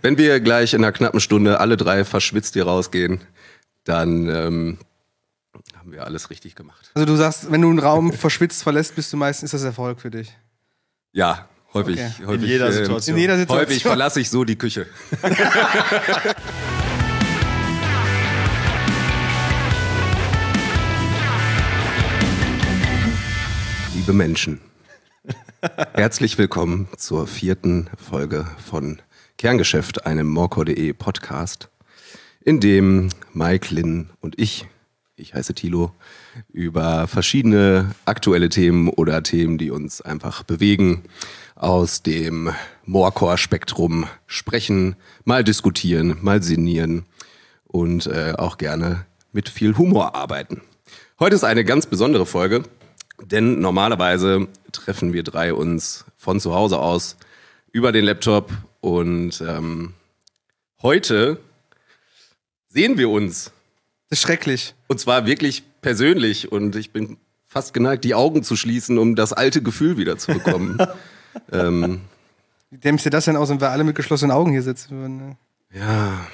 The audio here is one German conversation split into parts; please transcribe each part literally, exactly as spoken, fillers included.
Wenn wir gleich in einer knappen Stunde alle drei verschwitzt hier rausgehen, dann ähm, haben wir alles richtig gemacht. Also du sagst, wenn du einen Raum verschwitzt verlässt, bist du meistens, ist das Erfolg für dich? Ja, häufig. Okay. häufig in, jeder äh, Situation. in jeder Situation. Häufig verlasse ich so die Küche. Liebe Menschen, herzlich willkommen zur vierten Folge von Kerngeschäft, einem Morecore punkt de Podcast, in dem Mike, Lynn und ich, ich heiße Thilo, über verschiedene aktuelle Themen oder Themen, die uns einfach bewegen, aus dem Morecore-Spektrum sprechen, mal diskutieren, mal sinnieren und äh, auch gerne mit viel Humor arbeiten. Heute ist eine ganz besondere Folge, denn normalerweise treffen wir drei uns von zu Hause aus über den Laptop und ähm, heute sehen wir uns. Das ist schrecklich. Und zwar wirklich persönlich und ich bin fast geneigt, die Augen zu schließen, um das alte Gefühl wieder zu bekommen. ähm, Wie dämmst du das denn aus, wenn wir alle mit geschlossenen Augen hier sitzen würden? Ne? ja.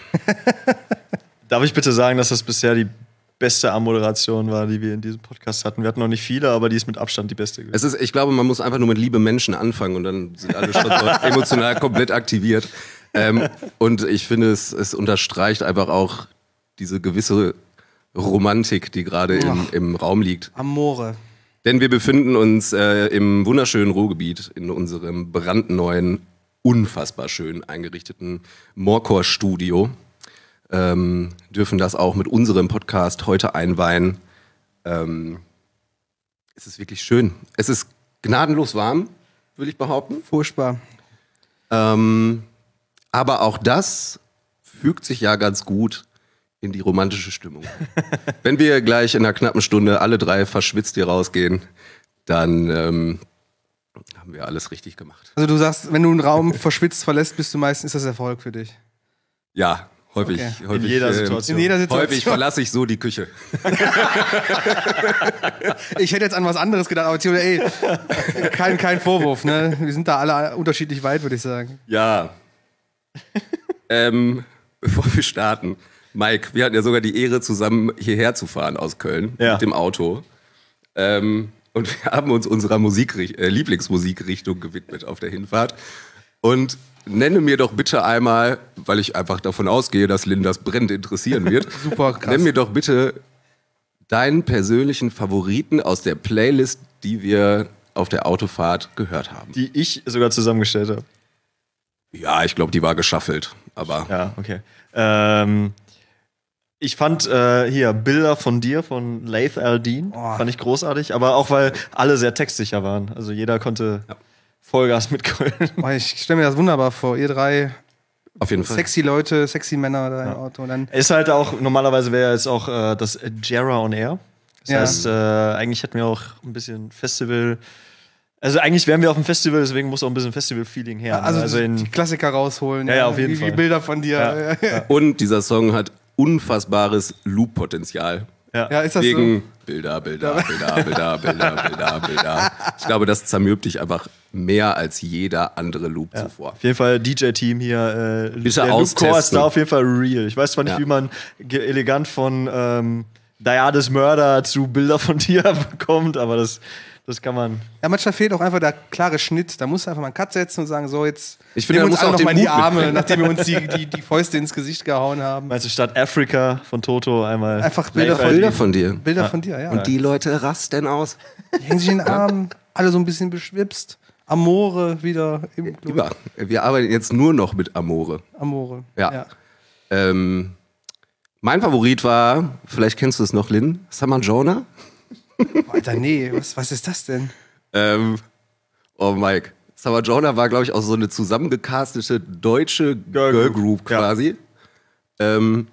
Darf ich bitte sagen, dass das bisher die beste Anmoderation war, die wir in diesem Podcast hatten? Wir hatten noch nicht viele, aber die ist mit Abstand die beste gewesen. Es ist, ich glaube, man muss einfach nur mit liebe Menschen anfangen und dann sind alle schon so emotional komplett aktiviert. Ähm, und ich finde, es, es unterstreicht einfach auch diese gewisse Romantik, die gerade im, im Raum liegt. Amore. Denn wir befinden uns äh, im wunderschönen Ruhrgebiet in unserem brandneuen, unfassbar schön eingerichteten Morecore-Studio. Ähm, dürfen das auch mit unserem Podcast heute einweihen. Ähm, es ist wirklich schön. Es ist gnadenlos warm, würde ich behaupten. Furchtbar. Ähm, aber auch das fügt sich ja ganz gut in die romantische Stimmung. Wenn wir gleich in einer knappen Stunde alle drei verschwitzt hier rausgehen, dann ähm, haben wir alles richtig gemacht. Also du sagst, wenn du einen Raum verschwitzt verlässt, bist du meistens, ist das Erfolg für dich? Ja, häufig. Okay. häufig in jeder äh, Situation. In jeder Situation. Häufig verlasse ich so die Küche. Ich hätte jetzt an was anderes gedacht, aber Theo, ey, kein, kein Vorwurf, ne? Wir sind da alle unterschiedlich weit, würde ich sagen. Ja. ähm, bevor wir starten, Mike, wir hatten ja sogar die Ehre, zusammen hierher zu fahren aus Köln ja. mit dem Auto. Ähm, und wir haben uns unserer Musik, äh, Lieblingsmusikrichtung gewidmet auf der Hinfahrt. Und nenne mir doch bitte einmal, weil ich einfach davon ausgehe, dass Lynn das brennend interessieren wird. Super krass. Nenn mir doch bitte deinen persönlichen Favoriten aus der Playlist, die wir auf der Autofahrt gehört haben. Die ich sogar zusammengestellt habe. Ja, ich glaube, die war geschaffelt. Aber Ja, okay. Ähm, ich fand äh, hier Bilder von dir von Laith Al-Din. Oh. Fand ich großartig, aber auch weil alle sehr textsicher waren. Also jeder konnte Ja. Vollgas mitgrölen. Oh, ich stelle mir das wunderbar vor. Ihr drei auf jeden Fall. sexy Leute, sexy Männer da im Auto. Und dann Ist halt auch, normalerweise wäre jetzt auch äh, das Jera on Air. Das Ja. heißt, äh, eigentlich hätten wir auch ein bisschen Festival. Also eigentlich wären wir auf dem Festival, deswegen muss auch ein bisschen Festival-Feeling her. ne? also, also die in, Klassiker rausholen. Ja, ja, auf jeden wie, Fall. Wie Bilder von dir. Ja. Ja, Und dieser Song hat unfassbares Loop-Potenzial. ja. ja ist das Wegen Bilder, Bilder, Bilder, Bilder, Bilder, Bilder, Bilder. Ich glaube, das zermürbt dich einfach mehr als jeder andere Loop Ja. zuvor. Auf jeden Fall D J-Team hier. Äh, Bitte der Loopcore ist austesten. da auf jeden Fall real. Ich weiß zwar nicht, Ja. wie man ge- elegant von ähm, Diades Mörder zu Bilder von dir bekommt, aber das, das kann man. Ja, manchmal fehlt auch einfach der klare Schnitt. Da musst du einfach mal einen Cut setzen und sagen, so jetzt Ich finde, nehmen da wir uns muss alle auch noch mal in den die Mut Arme, mitbringen. nachdem wir uns die, die, die Fäuste ins Gesicht gehauen haben. Meinst du statt Afrika von Toto einmal Einfach Bilder Laith von- Al-Din? Bilder von dir. Bilder von dir, ja. Und die Leute rasten aus. Die hängen sich in den Arm, alle so ein bisschen beschwipst. Amore wieder im Club. Über. Wir arbeiten jetzt nur noch mit Amore. Amore. Ja. ja. Ähm, mein Favorit war, vielleicht kennst du es noch, Lynn, Summer Jonah. Alter, nee, was, was ist das denn? Ähm, oh, Mike. Summer Jonah war, glaube ich, auch so eine zusammengecastete deutsche Girl Girl Group, Group ja. quasi. Ähm,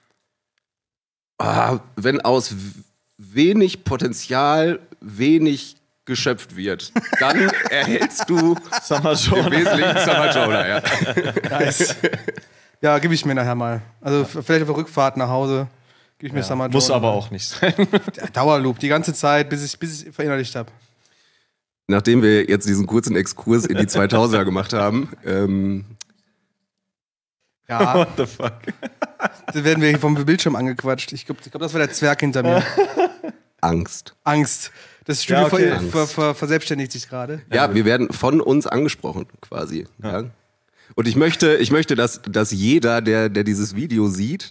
ah, wenn aus w- wenig Potenzial wenig geschöpft wird, dann erhältst du Summer im Jonah. Wesentlichen Summer Jonah, ja. Nice. Ja, gebe ich mir nachher mal. Also f- vielleicht auf der Rückfahrt nach Hause gebe ich mir Summer Muss Jonah. aber auch nicht sein. Ja, Dauerloop, die ganze Zeit, bis ich bis ich verinnerlicht habe. Nachdem wir jetzt diesen kurzen Exkurs in die zweitausender gemacht haben, ähm, Ja. What the fuck? Da werden wir hier vom Bildschirm angequatscht. Ich glaube, glaub, das war der Zwerg hinter mir. Angst. Angst. Das Studio Ja, okay. ver Angst. ver ver verselbstständigt sich gerade. Ja, wir werden von uns angesprochen, quasi. Ja. Und ich möchte, ich möchte, dass, dass jeder, der, der dieses Video sieht,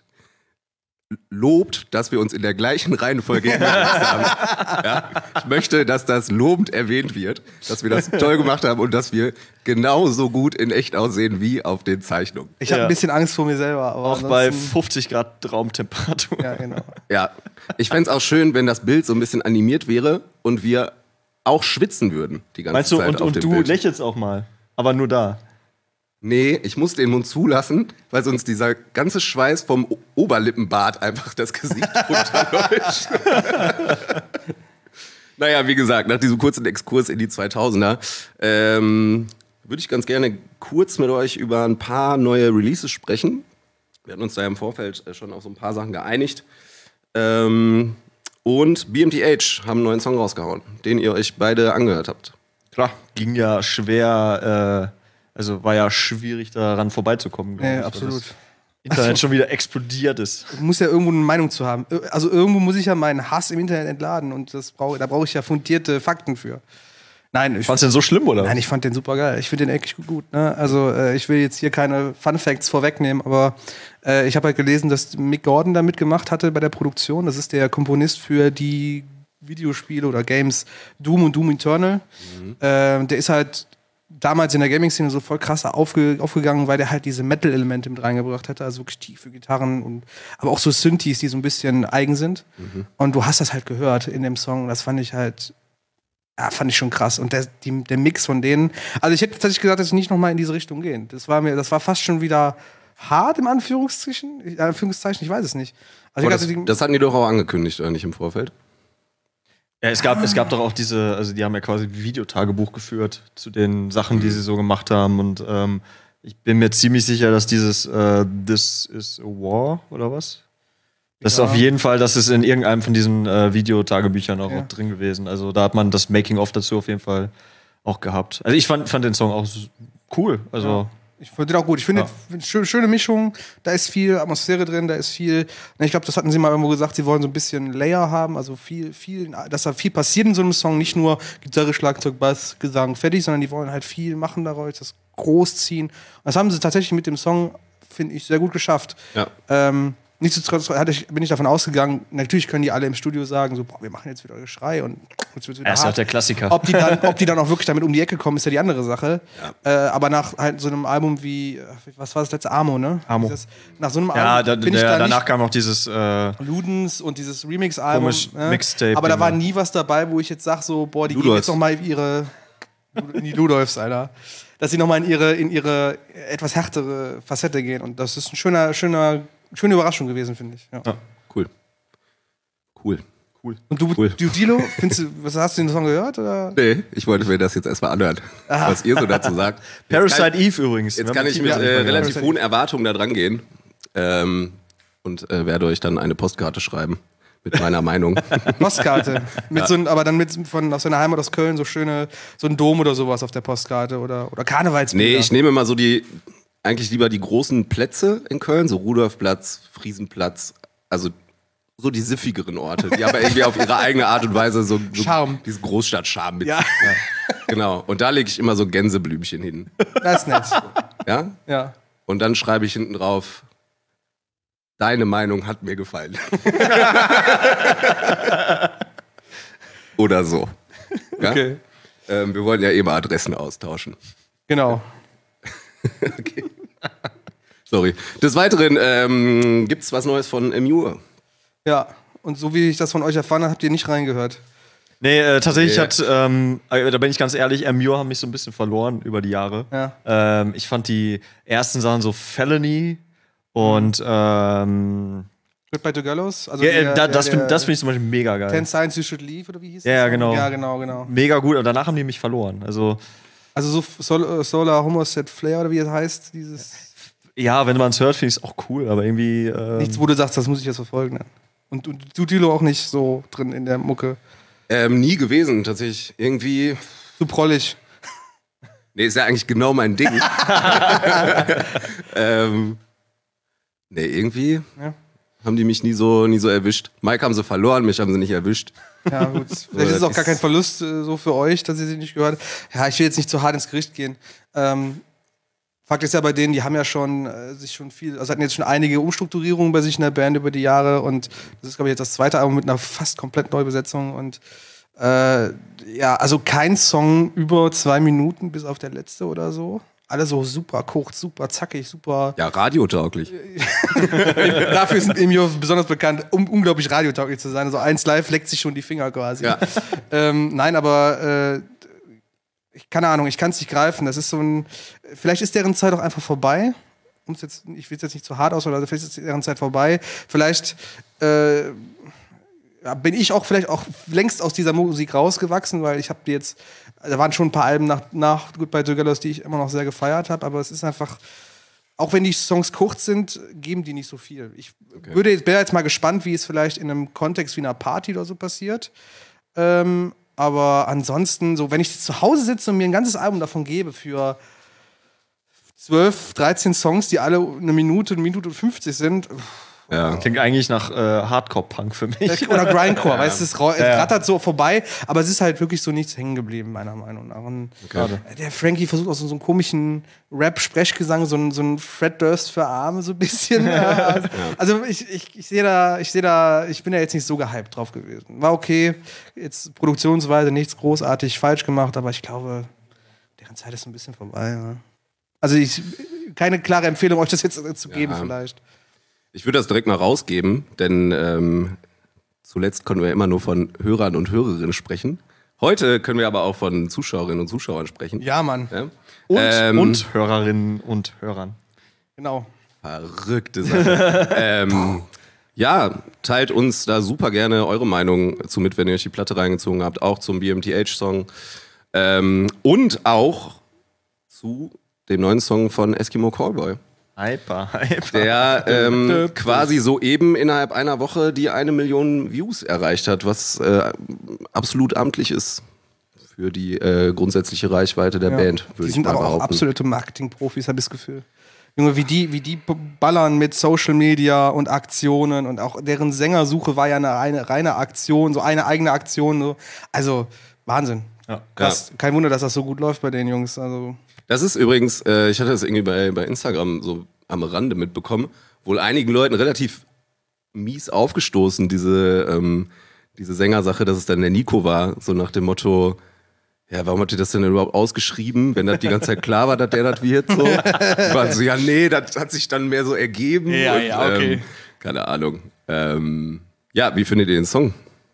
lobt, dass wir uns in der gleichen Reihenfolge hingesetzt haben. Ja? Ich möchte, dass das lobend erwähnt wird, dass wir das toll gemacht haben und dass wir genauso gut in echt aussehen wie auf den Zeichnungen. Ich habe Ja. ein bisschen Angst vor mir selber. Aber Auch bei ansonsten- fünfzig Grad Raumtemperatur. Ja, genau. Ja, ich fänd's auch schön, wenn das Bild so ein bisschen animiert wäre und wir auch schwitzen würden die ganze Meinst du, Zeit und, auf und dem du Bild. lächelst auch mal, aber nur da. Nee, ich muss den Mund zulassen, weil sonst dieser ganze Schweiß vom O- Oberlippenbart einfach das Gesicht runterläuft. Naja, wie gesagt, nach diesem kurzen Exkurs in die zweitausender ähm, würde ich ganz gerne kurz mit euch über ein paar neue Releases sprechen. Wir hatten uns da im Vorfeld äh, schon auf so ein paar Sachen geeinigt. Ähm, und B M T H haben einen neuen Song rausgehauen, den ihr euch beide angehört habt. Klar, ging ja schwer, äh, also war ja schwierig daran vorbeizukommen. glaub Ja, ich, weil absolut. das Internet schon wieder explodiert ist. Ich muss ja irgendwo eine Meinung zu haben. Also irgendwo muss ich ja meinen Hass im Internet entladen und das brauch, da brauche ich ja fundierte Fakten für. Nein, ich, Fandst du denn so schlimm, oder? nein, ich fand den super geil. Ich finde den echt gut. gut ne? Also äh, ich will jetzt hier keine Fun Facts vorwegnehmen, aber äh, ich habe halt gelesen, dass Mick Gordon da mitgemacht hatte bei der Produktion. Das ist der Komponist für die Videospiele oder Games Doom und Doom Eternal. Mhm. Äh, der ist halt damals in der Gaming-Szene so voll krass aufge aufgegangen, weil der halt diese Metal-Elemente mit reingebracht hatte, also wirklich tiefe Gitarren und aber auch so Synthes, die so ein bisschen eigen sind. Mhm. Und du hast das halt gehört in dem Song. Das fand ich halt, ja, fand ich schon krass. Und der, die, der Mix von denen, also ich hätte tatsächlich gesagt, dass ich nicht nochmal in diese Richtung gehen. Das war mir, das war fast schon wieder hart im Anführungszeichen. In Anführungszeichen, ich weiß es nicht. Also Aber ich das, hatte die, das hatten die doch auch angekündigt, oder nicht im Vorfeld? Ja, es gab, es gab doch auch diese, also die haben ja quasi Videotagebuch geführt zu den Sachen, die sie so gemacht haben. Und ähm, ich bin mir ziemlich sicher, dass dieses äh, This is a War oder was? Das Ja. ist auf jeden Fall, das ist in irgendeinem von diesen äh, Videotagebüchern auch, Ja. auch drin gewesen. Also da hat man das Making-of dazu auf jeden Fall auch gehabt. Also ich fand, fand den Song auch s- cool. Also ich finde den auch gut. Ich finde, Ja. eine schöne, schöne Mischung. Da ist viel Atmosphäre drin, da ist viel. Ich glaube, das hatten sie mal irgendwo gesagt, sie wollen so ein bisschen Layer haben, also viel, viel, dass da viel passiert in so einem Song. Nicht nur Gitarre, Schlagzeug, Bass, Gesang, fertig, sondern die wollen halt viel machen daraus, das großziehen. Und das haben sie tatsächlich mit dem Song, finde ich, sehr gut geschafft. Ja. Ähm, Nichtsdestotrotz hatte ich, bin ich davon ausgegangen, natürlich können die alle im Studio sagen, so, boah, wir machen jetzt wieder Geschrei und jetzt wird's wieder er ist hart. auch der Klassiker. Ob die, dann, ob die dann auch wirklich damit um die Ecke kommen, ist ja die andere Sache. Äh, aber nach halt so einem Album wie, was war das letzte? Amo, ne? Amo. Dieses, nach so einem ja, Album da, bin ich der, da danach nicht kam noch dieses äh, Ludens und dieses Remix-Album. Komisch Mixtape, Aber da war genau. nie was dabei, wo ich jetzt sage, so, boah, die gehen Ludolfs. jetzt noch mal ihre, in die Ludolfs, Alter. Dass sie noch mal in ihre, in ihre etwas härtere Facette gehen. Und das ist ein schöner, schöner, schöne Überraschung gewesen, finde ich. Ja. Ja. Cool. Cool. Und du, Cool. du Dilo, findest du, was, hast du den Song gehört? Oder? Nee, ich wollte mir das jetzt erstmal anhören, was ihr so dazu sagt. Jetzt Parasite kann, Eve übrigens. jetzt Wir kann haben ich die mit Team- äh, Ja. relativ Parasite hohen Erwartungen da dran gehen ähm, und äh, werde euch dann eine Postkarte schreiben mit meiner Meinung. Postkarte. Mit so ein, aber dann mit von aus seiner Heimat aus Köln so schöne, so ein Dom oder sowas auf der Postkarte oder, oder Karnevalsbilder. Nee, ich nehme mal so die, eigentlich lieber die großen Plätze in Köln, so Rudolfplatz, Friesenplatz, also so die siffigeren Orte, die aber irgendwie auf ihre eigene Art und Weise so, so Charme. diesen Großstadt-Charme mit. Ja. Genau. Und da lege ich immer so Gänseblümchen hin. Das ist nett. Ja? Ja. Und dann schreibe ich hinten drauf, deine Meinung hat mir gefallen. Oder so. Ja? Okay. Ähm, wir wollen ja eh mal Adressen austauschen. Genau. Okay. Sorry. Des Weiteren ähm, gibt es was Neues von Emure. Ja. Und so wie ich das von euch erfahren habe, habt ihr nicht reingehört. Nee, äh, tatsächlich Nee. hat, ähm, äh, da bin ich ganz ehrlich, Emure haben mich so ein bisschen verloren über die Jahre. Ja. Ähm, ich fand die ersten Sachen so Felony und ähm, Goodbye to Gallows. Also ja, der- da, der- das der finde das find ich zum Beispiel mega geil. Ten Signs You Should Leave oder wie hieß Ja, ja, das? genau. Ja, genau, genau. Mega gut, aber danach haben die mich verloren. Also, Also so Sol Solar Homosexual Flair oder wie es heißt, dieses ja, wenn man es hört, finde ich es auch cool, aber irgendwie. Ähm, nichts, wo du sagst, das muss ich jetzt verfolgen. Und, und du, Dilo, auch nicht so drin in der Mucke. Ähm, nie gewesen, tatsächlich. Irgendwie. Zu prollig. Nee, ist ja eigentlich genau mein Ding. ähm, Nee, irgendwie Ja. haben die mich nie so, nie so erwischt. Mike haben sie verloren, mich haben sie nicht erwischt. Ja, gut. Vielleicht ist es auch gar kein Verlust äh, so für euch, dass ihr sie nicht gehört habt. Ja, ich will jetzt nicht zu hart ins Gericht gehen. Ähm, Fakt ist ja bei denen, die haben ja schon äh, sich schon viel, also hatten jetzt schon einige Umstrukturierungen bei sich in der Band über die Jahre und das ist, glaube ich, jetzt das zweite Album mit einer fast komplett Neubesetzung und äh, ja, also kein Song über zwei Minuten, bis auf der letzte oder so. Alle so super kurz, super zackig, super. Ja, radiotauglich. Dafür sind Emio besonders bekannt, um unglaublich radiotauglich zu sein. Also eins live leckt sich schon die Finger quasi. Ja. Ähm, nein, aber äh, ich, keine Ahnung, ich kann es nicht greifen. Das ist so ein. Vielleicht ist deren Zeit auch einfach vorbei. Um's jetzt, ich will es jetzt nicht zu hart aus, oder vielleicht ist deren Zeit vorbei. Vielleicht äh, ja, bin ich auch vielleicht auch längst aus dieser Musik rausgewachsen, weil ich habe die jetzt. Da waren schon ein paar Alben nach, nach Goodbye Together, die ich immer noch sehr gefeiert habe, aber es ist einfach. Auch wenn die Songs kurz sind, geben die nicht so viel. Ich Okay. würde jetzt, wäre jetzt mal gespannt, wie es vielleicht in einem Kontext wie einer Party oder so passiert. Ähm, aber ansonsten, so wenn ich zu Hause sitze und mir ein ganzes Album davon gebe für zwölf, dreizehn Songs, die alle eine Minute, eine Minute und fünfzig sind, Ja. Klingt eigentlich nach äh, Hardcore-Punk für mich. oder Grindcore, weißt du, es, ra- es rattert so vorbei, aber es ist halt wirklich so nichts hängen geblieben, meiner Meinung nach. Und Okay. der Frankie versucht auch so, so einen komischen Rap-Sprechgesang, so einen, so einen Fred Durst für Arme, so ein bisschen. Ja, also, also ich, ich, ich sehe da, ich sehe da, ich bin da jetzt nicht so gehypt drauf gewesen. War okay, jetzt produktionsweise nichts großartig falsch gemacht, aber ich glaube, deren Zeit ist ein bisschen vorbei. Ja. Also ich, keine klare Empfehlung, euch das jetzt zu geben Ja. vielleicht. Ich würde das direkt mal rausgeben, denn ähm, zuletzt konnten wir immer nur von Hörern und Hörerinnen sprechen. Heute können wir aber auch von Zuschauerinnen und Zuschauern sprechen. Ja, Mann, Ja? Und, Ähm, und Hörerinnen und Hörern. genau. Verrückte Sache. ähm, ja, teilt uns da super gerne eure Meinung zu mit, wenn ihr euch die Platte reingezogen habt, auch zum B M T H-Song. Ähm, und auch zu dem neuen Song von Eskimo Callboy, Hyper, hyper. der ähm, quasi soeben innerhalb einer Woche die eine Million Views erreicht hat, was äh, absolut amtlich ist für die äh, grundsätzliche Reichweite der Ja. Band, Die würde ich sind mal aber auch behaupten. absolute Marketing-Profis, habe ich das Gefühl. Junge, wie die, wie die ballern mit Social Media und Aktionen und auch deren Sängersuche war ja eine, eine reine Aktion, so eine eigene Aktion. So. Also Wahnsinn. Ja. Krass. Kein Wunder, dass das so gut läuft bei den Jungs. Also Das ist übrigens, äh, ich hatte das irgendwie bei, bei Instagram so am Rande mitbekommen, wohl einigen Leuten relativ mies aufgestoßen, diese, ähm, diese Sängersache, dass es dann der Nico war, so nach dem Motto, ja, warum habt ihr das denn überhaupt ausgeschrieben, wenn das die ganze Zeit klar war, dass der das wird? So. Die waren so, ja, nee, das hat sich dann mehr so ergeben. Ja, ja, okay. Ähm, keine Ahnung. Ähm, ja, wie findet ihr den Song?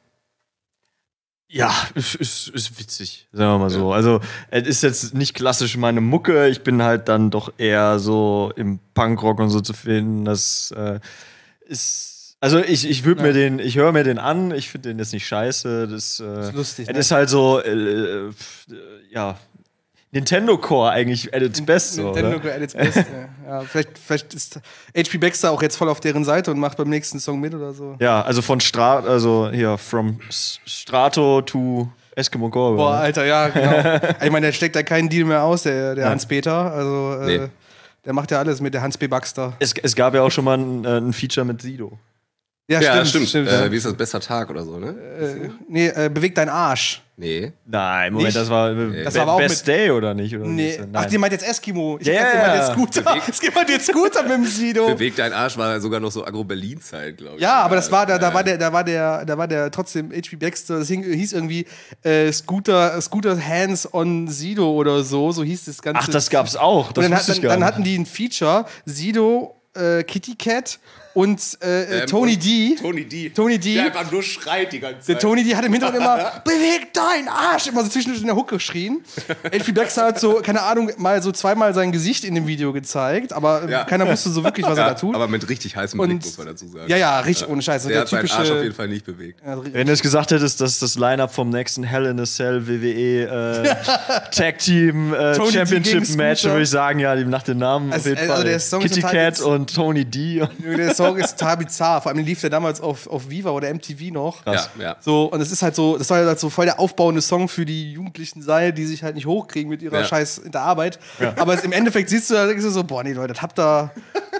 Ja, ist, ist, ist witzig, sagen wir mal so. Also, es ist jetzt nicht klassisch meine Mucke. Ich bin halt dann doch eher so im Punkrock und so zu finden. Das äh, ist. Also, ich, ich würde Ja. mir den, ich höre mir den an. Ich finde den jetzt nicht scheiße. Das, äh, ist lustig, Es ne? ist halt so, äh, äh, ja, Nintendo Core eigentlich at its best. So, Nintendo oder? at its best. ja. Ja, vielleicht, vielleicht ist H P Baxter auch jetzt voll auf deren Seite und macht beim nächsten Song mit oder so. Ja, also von Strato, also hier, from S- Strato to Eskimo Callboy. Boah, Alter, ja, genau. Ich meine, der steckt da keinen Deal mehr aus, der, der Ja. Hans-Peter. Also, äh, Nee. der macht ja alles mit der Hans B. Baxter. Es, es gab ja auch schon mal ein, äh, ein Feature mit Sido. Ja, ja, stimmt. stimmt, Äh, ja. wie ist das? Besser Tag oder so, ne? äh, nee, äh, bewegt dein Arsch. Nee. Nein, Moment, Nicht? das war, Das Be- war aber auch Best mit- Day oder nicht? Oder wie Nee. ist das? Ach, Nein. die meint jetzt Eskimo. Ich Ja, dachte, ja, immer ja. der Scooter. Es geht mal den Scooter mit dem Sido. Bewegt dein Arsch war sogar noch so Agro-Berlin-Zeit, glaube ich. Ja, aber das war, da, da Ja. war der, da war der, da war der trotzdem H P Baxter, das hing, hieß irgendwie äh, Scooter, Scooter Hands on Sido oder so, so hieß das Ganze. Ach, das gab's auch. Das Und dann, wusste hat, ich dann, gar dann nicht. hatten die ein Feature, Sido, äh, Kitty Cat und äh, Ähm, Tony und D. Tony D. Tony D. Der einfach nur schreit die ganze Der Zeit. Tony, die hat im Hintergrund immer beweg deinen Arsch, immer so zwischendurch in der Hucke geschrien. H P Baxter hat so, keine Ahnung, mal so zweimal sein Gesicht in dem Video gezeigt, aber Ja. keiner wusste so wirklich, was ja, er da tut. aber mit richtig heißem Und- Blick, muss man dazu sagen. Ja, ja, richtig ohne Scheiß. Der, Der hat seinen typische- Arsch auf jeden Fall nicht bewegt. Ja, Wenn du es gesagt hättest, dass das Line-Up vom nächsten Hell in a Cell W W E äh, Tag Team äh, Tony D Championship gegen Match, Scooter. würde ich sagen, ja, die nach dem Namen Also, auf jeden also Fall. der Song ist Kitty total Cat jetzt- und Tony D. Der Song ist total bizarr. Vor allem lief der damals auf, auf Viva oder M T V noch. Ja, ja. So, und es ist halt so, das soll halt so voll der aufbauende Song für die Jugendlichen sein, die sich halt nicht hochkriegen mit ihrer Ja. Scheiß in der Arbeit. Aber es, im Endeffekt siehst du, da denkst du so, boah, nee, Leute, das habt ihr,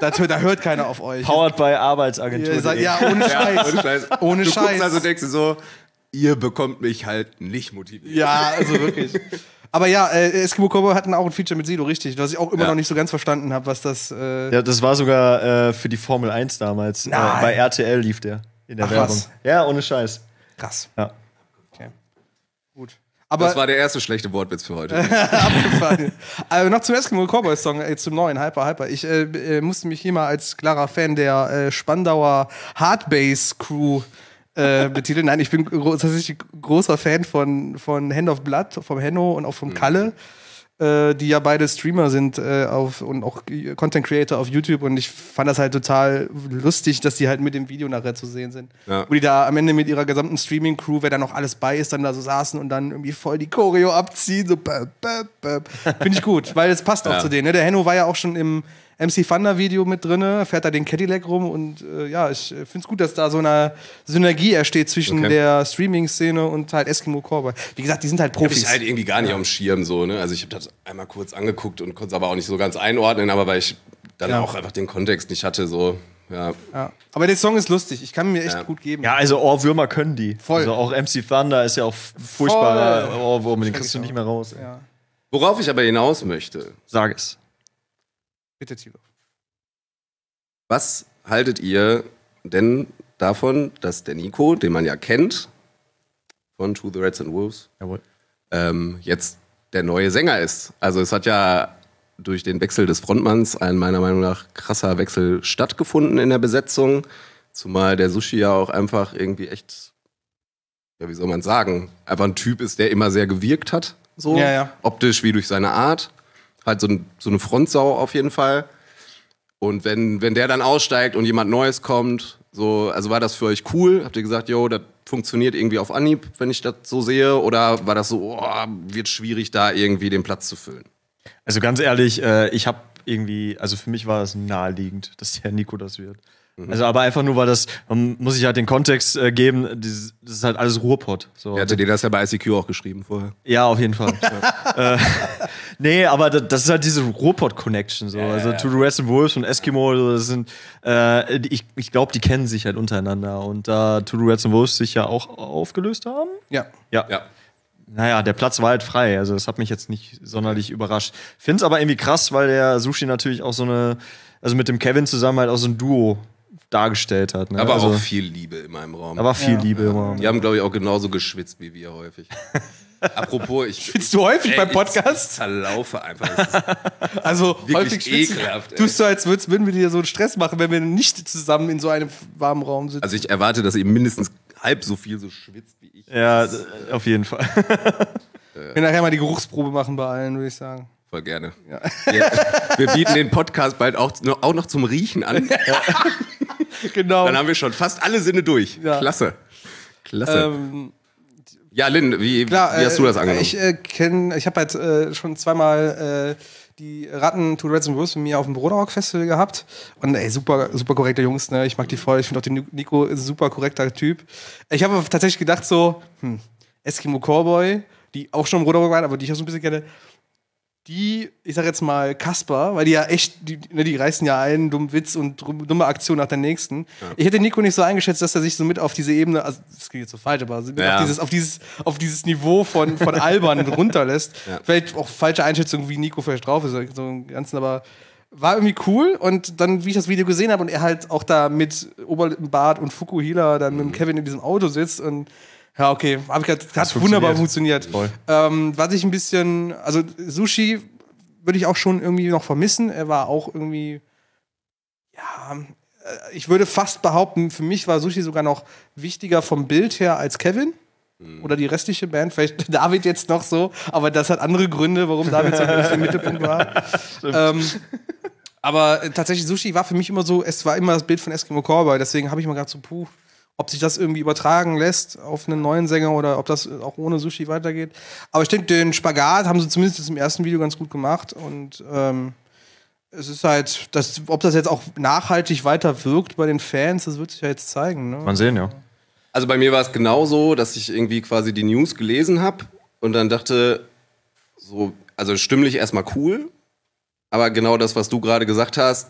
Da, da hört keiner auf euch. Powered by Arbeitsagentur. Seid, ja, ohne Scheiß. Ja, ohne Scheiß. Ohne du Scheiß. guckst also denkst du so, ihr bekommt mich halt nicht motiviert. Ja, also wirklich. Aber ja, äh, Eskimo Cowboy hatten auch ein Feature mit Sido, richtig. Was ich auch immer Ja. noch nicht so ganz verstanden habe, was das. Äh Ja, das war sogar äh, für die Formel eins damals. Äh, Nein. bei R T L lief der in der Ach, Werbung. was? Ja, ohne Scheiß. krass. Ja. Okay. Gut. Aber Das war der erste schlechte Wortwitz für heute. abgefallen. Aber noch zum Eskimo Cowboy Song, äh, zum neuen Hyper Hyper. Ich äh, äh, musste mich hier mal als klarer Fan der äh, Spandauer Hardbass Crew äh, betiteln. Nein, ich bin gro- tatsächlich großer Fan von, von Hand of Blood, vom Henno und auch vom Kalle, äh, die ja beide Streamer sind äh, auf, und auch Content Creator auf YouTube. Und ich fand das halt total lustig, dass die halt mit dem Video nachher zu sehen sind. Ja. Wo die da am Ende mit ihrer gesamten Streaming-Crew, wer da noch alles bei ist, dann da so saßen und dann irgendwie voll die Choreo abziehen. So bäp, bäp, bäp. Finde ich gut, weil es passt auch Ja. zu denen. Ne? Der Henno war ja auch schon im M C Thunder Video mit drin, fährt da den Cadillac rum und äh, ja, ich finde es gut, dass da so eine Synergie entsteht zwischen Okay. der Streaming-Szene und halt Eskimo Cowboy. Wie gesagt, die sind halt Hab Profis. ich halt irgendwie gar nicht auf dem Schirm so, ne? Also ich habe das einmal kurz angeguckt und konnte es aber auch nicht so ganz einordnen, aber weil ich dann Ja. auch einfach den Kontext nicht hatte, so, ja. Ja. Aber der Song ist lustig, ich kann ihn mir echt Ja. gut geben. Ja, also Ohrwürmer können die. Voll. Also auch M C Thunder ist ja auch furchtbarer Ohrwurm, den kriegst du Schrecklich nicht mehr raus. Ja. Worauf ich aber hinaus möchte, Sag es. Bitte, Thilo. was haltet ihr denn davon, dass der Nico, den man ja kennt, von To the Reds and Wolves, Jawohl. ähm, jetzt der neue Sänger ist? Also es hat ja durch den Wechsel des Frontmanns ein meiner Meinung nach krasser Wechsel stattgefunden in der Besetzung, zumal der Sushi ja auch einfach irgendwie echt, ja wie soll man sagen, einfach ein Typ ist, der immer sehr gewirkt hat, so Ja, ja. optisch wie durch seine Art, halt so, ein, so eine Frontsau auf jeden Fall. Und wenn, wenn der dann aussteigt und jemand Neues kommt, so, also war das für euch cool? Habt ihr gesagt, yo, das funktioniert irgendwie auf Anhieb, wenn ich das so sehe? Oder war das so, oh, wird schwierig, da irgendwie den Platz zu füllen? Also ganz ehrlich, äh, ich habe irgendwie, also für mich war es naheliegend, dass der Nico das wird. Also aber einfach nur, weil das, man muss ich halt den Kontext äh, geben, dieses, das ist halt alles Ruhrpott. So. Er hatte dir das ja bei I C Q auch geschrieben vorher. Ja, auf jeden Fall. ja. äh, nee, aber das, das ist halt diese Ruhrpott-Connection. So. also ja. To the Reds and Wolves und Eskimo, so, das sind, äh, ich, ich glaube, die kennen sich halt untereinander. Und da To the Reds and Wolves sich ja auch aufgelöst haben. Ja. Ja. Ja. Naja, der Platz war halt frei. Also das hat mich jetzt nicht sonderlich überrascht. Find's aber irgendwie krass, weil der Sushi natürlich auch so eine, also mit dem Kevin zusammen halt auch so ein Duo dargestellt hat. Ne? Aber also, auch viel Liebe in meinem Raum. da war viel Ja. Liebe immer. Die haben, glaube ich, auch genauso geschwitzt wie wir häufig. Apropos, ich. Findest du häufig Ey, beim Ich Podcast? zerlaufe einfach. Das ist Also wirklich häufig schwitzen. ekelhaft, ey. Tust du, als würdest, würden wir dir so einen Stress machen, wenn wir nicht zusammen in so einem warmen Raum sitzen. Also ich erwarte, dass ihr mindestens halb so viel so schwitzt wie ich. Ja, d- auf jeden Fall. wir nachher mal die Geruchsprobe machen bei allen, würde ich sagen. Voll gerne. Ja. Wir bieten den Podcast bald auch, auch noch zum Riechen an. Genau. Dann haben wir schon fast alle Sinne durch. Ja. Klasse. Klasse. ähm, ja, Lynn, wie, klar, wie hast du das angenommen? Ich äh, kenne, ich habe halt äh, schon zweimal äh, die Ratten To the Reds and Wolves mit mir auf dem Brodauer Festival gehabt. Und ey, super, super korrekte Jungs, ne? Ich mag die voll. Ich finde auch den Nico ist ein super korrekter Typ. Ich habe tatsächlich gedacht so, hm, Eskimo Cowboy, die auch schon im Brodauer waren, aber die ich auch so ein bisschen kenne. Die, ich sag jetzt mal Kasper, weil die ja echt, die, ne, die reißen ja einen dummen Witz und drum- dumme Aktion nach der nächsten. Ich hätte Nico nicht so eingeschätzt, dass er sich so mit auf diese Ebene, also das klingt jetzt so falsch, aber so mit Ja. auf, dieses, auf, dieses, auf dieses Niveau von, von Albern runterlässt. Ja. Vielleicht auch falsche Einschätzung, wie Nico vielleicht drauf ist, so im Ganzen, aber war irgendwie cool. Und dann, wie ich das Video gesehen habe und er halt auch da mit Oberlippenbart und Fukuhila dann mit dem Kevin in diesem Auto sitzt und ja, okay, hab ich grad, hat wunderbar funktioniert. Voll. Ähm, was ich ein bisschen, also Sushi würde ich auch schon irgendwie noch vermissen. Er war auch irgendwie, ja, äh, ich würde fast behaupten, für mich war Sushi sogar noch wichtiger vom Bild her als Kevin. Oder die restliche Band, vielleicht David jetzt noch so, aber das hat andere Gründe, warum David so ein bisschen im Mittelpunkt war. ähm, aber äh, tatsächlich, Sushi war für mich immer so, es war immer das Bild von Eskimo Cowboy, deswegen habe ich mir gedacht so, puh, ob sich das irgendwie übertragen lässt auf einen neuen Sänger oder ob das auch ohne Sushi weitergeht. Aber ich denke, den Spagat haben sie zumindest im ersten Video ganz gut gemacht und ähm, es ist halt, das, ob das jetzt auch nachhaltig weiter wirkt bei den Fans, das wird sich ja jetzt zeigen. Ne? Mal sehen, ja. Also bei mir war es genauso, dass ich irgendwie quasi die News gelesen habe und dann dachte, so, also stimmlich erstmal cool, aber genau das, was du gerade gesagt hast,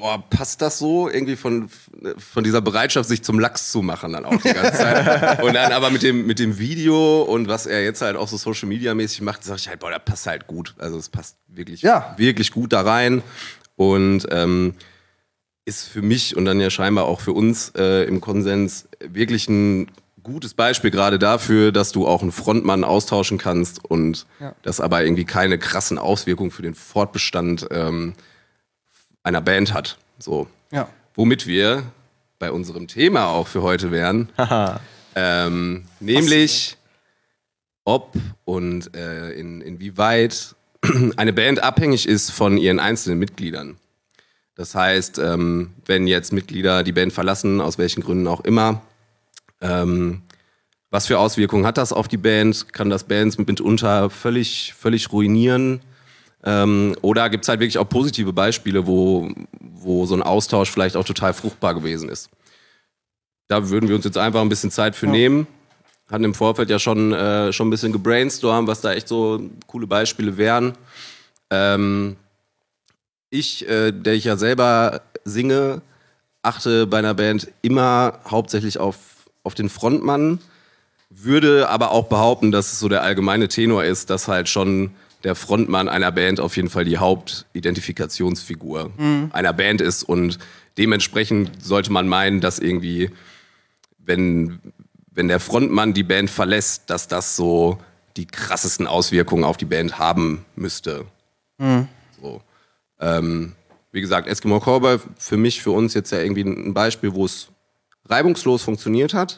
boah, passt das so? Irgendwie von, von dieser Bereitschaft, sich zum Lachs zu machen dann auch die ganze Zeit. Und dann aber mit dem, mit dem Video und was er jetzt halt auch so Social-Media-mäßig macht, sag ich halt, boah, das passt halt gut. Also es passt wirklich, Ja. wirklich gut da rein. Und ähm, ist für mich und dann ja scheinbar auch für uns äh, im Konsens wirklich ein gutes Beispiel gerade dafür, dass du auch einen Frontmann austauschen kannst und Ja. das aber irgendwie keine krassen Auswirkungen für den Fortbestand ähm, einer Band hat. So. Ja. Womit wir bei unserem Thema auch für heute wären, ähm, nämlich ob und äh, in, inwieweit eine Band abhängig ist von ihren einzelnen Mitgliedern. Das heißt, ähm, wenn jetzt Mitglieder die Band verlassen, aus welchen Gründen auch immer, ähm, was für Auswirkungen hat das auf die Band? Kann das Bands mitunter völlig, völlig ruinieren? Ähm, oder gibt es halt wirklich auch positive Beispiele, wo, wo so ein Austausch vielleicht auch total fruchtbar gewesen ist? Da würden wir uns jetzt einfach ein bisschen Zeit für Ja. nehmen. Hatten im Vorfeld ja schon, äh, schon ein bisschen gebrainstormt, was da echt so coole Beispiele wären. Ähm, ich, äh, der ich ja selber singe, achte bei einer Band immer hauptsächlich auf, auf den Frontmann, würde aber auch behaupten, dass es so der allgemeine Tenor ist, dass halt schon der Frontmann einer Band auf jeden Fall die Hauptidentifikationsfigur mhm. einer Band ist und dementsprechend sollte man meinen, dass irgendwie, wenn, wenn der Frontmann die Band verlässt, dass das so die krassesten Auswirkungen auf die Band haben müsste. Mhm. So. Ähm, wie gesagt, Eskimo Cowboy für mich, für uns jetzt ja irgendwie ein Beispiel, wo es reibungslos funktioniert hat.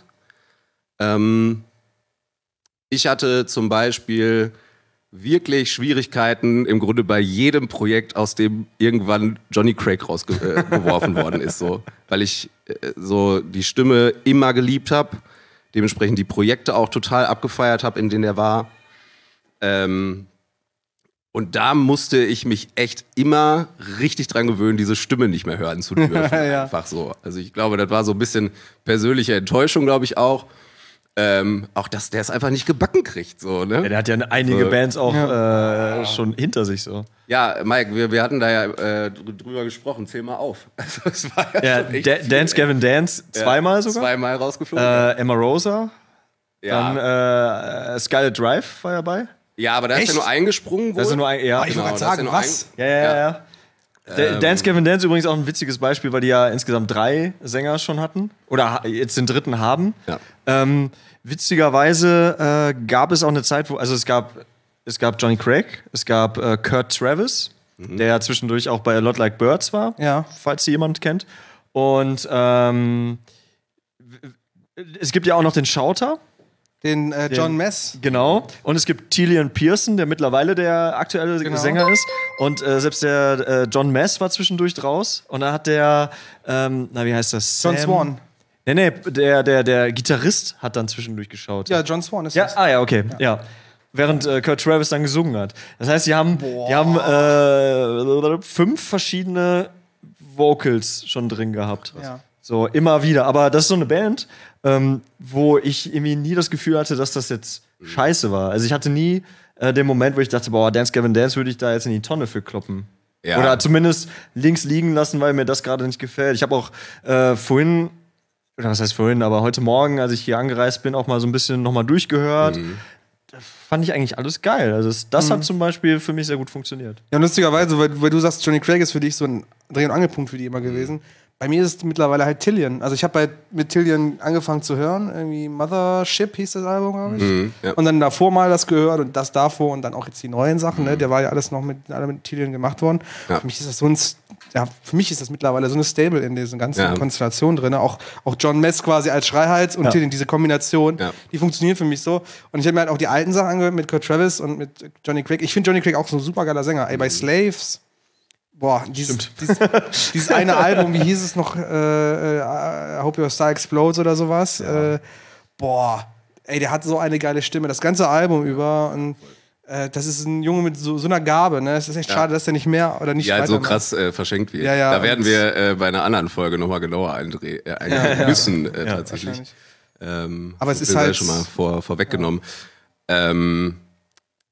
Ähm, ich hatte zum Beispiel wirklich Schwierigkeiten im Grunde bei jedem Projekt, aus dem irgendwann Johnny Craig rausgeworfen worden ist. So. Weil ich äh, so die Stimme immer geliebt habe, dementsprechend die Projekte auch total abgefeiert habe, in denen er war. Ähm, und da musste ich mich echt immer richtig dran gewöhnen, diese Stimme nicht mehr hören zu dürfen. Ja. Einfach so. Also ich glaube, das war so ein bisschen persönliche Enttäuschung, glaube ich auch. Ähm, auch, dass der es einfach nicht gebacken kriegt. So, ne? Ja, der hat ja einige so. Bands auch Ja. äh, schon hinter sich so. Ja, Mike, wir, wir hatten da ja äh, drüber gesprochen. Zähl mal auf. Also, es war ja Ja, schon echt Da- viel, Dance ey. Gavin Dance zweimal Ja, sogar. Zweimal rausgeflogen. Äh, Emma Rosa. ja. Dann äh, Scarlet Drive war dabei. ja, aber da ist Echt? ja nur eingesprungen. Wohl. Das ist nur ein, ja. Ah, ich Genau, wollte das gerade ist ja sagen, nur was? Ja, ja, ja. ja. Da- Dance Gavin Dance übrigens auch ein witziges Beispiel, weil die ja insgesamt drei Sänger schon hatten. Oder ha- jetzt den dritten haben. Ja. Ähm, witzigerweise äh, gab es auch eine Zeit, wo, also es gab, es gab Johnny Craig, es gab äh, Kurt Travis, Mhm. der ja zwischendurch auch bei A Lot Like Birds war, Ja. falls sie jemand kennt. Und ähm, es gibt ja auch noch den Schauter. Den äh, John Mess. Genau. Und es gibt Tilian Pearson, der mittlerweile der aktuelle Genau. Sänger ist. Und äh, selbst der äh, John Mess war zwischendurch draus. Und da hat der, ähm, na, wie heißt das? John Sam- Swan. Nee, nee, der, der, der Gitarrist hat dann zwischendurch geschaut. Ja, John Swan ist Ja, das. ah ja, okay, ja. Während äh, Kurt Travis dann gesungen hat. Das heißt, die haben, die haben äh, fünf verschiedene Vocals schon drin gehabt. Ja. So, immer wieder. Aber das ist so eine Band, ähm, wo ich irgendwie nie das Gefühl hatte, dass das jetzt scheiße war. Also ich hatte nie äh, den Moment, wo ich dachte, boah, Dance Gavin Dance würde ich da jetzt in die Tonne für kloppen. Ja. Oder zumindest links liegen lassen, weil mir das gerade nicht gefällt. Ich habe auch äh, vorhin, oder was heißt vorhin, aber heute Morgen, als ich hier angereist bin, auch mal so ein bisschen nochmal durchgehört. Mhm. Da fand ich eigentlich alles geil. Also das, das hat zum Beispiel für mich sehr gut funktioniert. Ja, und lustigerweise, weil, weil du sagst, Johnny Craig ist für dich so ein Dreh- und Angelpunkt für die immer gewesen. Bei mir ist es mittlerweile halt Tilian. Also ich habe halt mit Tilian angefangen zu hören. Irgendwie Mothership hieß das Album, glaube ich. Mhm, ja. Und dann davor mal das gehört und das davor und dann auch jetzt die neuen Sachen. Ne? Der war ja alles noch mit, alle mit Tilian gemacht worden. Ja. Für mich ist das so ein, ja, für mich ist das mittlerweile so eine Stable in diesen ganzen Ja. Konstellationen drin. Auch, auch John Mess quasi als Schreihals und Ja. Tilian, diese Kombination, Ja. die funktioniert für mich so. Und ich habe mir halt auch die alten Sachen angehört mit Kurt Travis und mit Johnny Craig. Ich finde Johnny Craig auch so ein super geiler Sänger. Ey, bei Slaves. Boah, dieses, dieses, dieses eine Album, wie hieß es noch? Äh, äh, I Hope Your Star Explodes oder sowas. Äh, boah, ey, der hat so eine geile Stimme, das ganze Album über. Und äh, das ist ein Junge mit so, so einer Gabe, ne? Es ist echt Ja. schade, dass der nicht mehr oder nicht Die halt so weitermacht. krass äh, verschenkt wird. Ja, ja, da werden und- wir äh, bei einer anderen Folge nochmal genauer eindrehen äh, eingehen Ja, ja. müssen, äh, Ja, tatsächlich. wahrscheinlich. Ähm, Aber es das ist wird halt- schon mal vor, vorweggenommen. Ähm,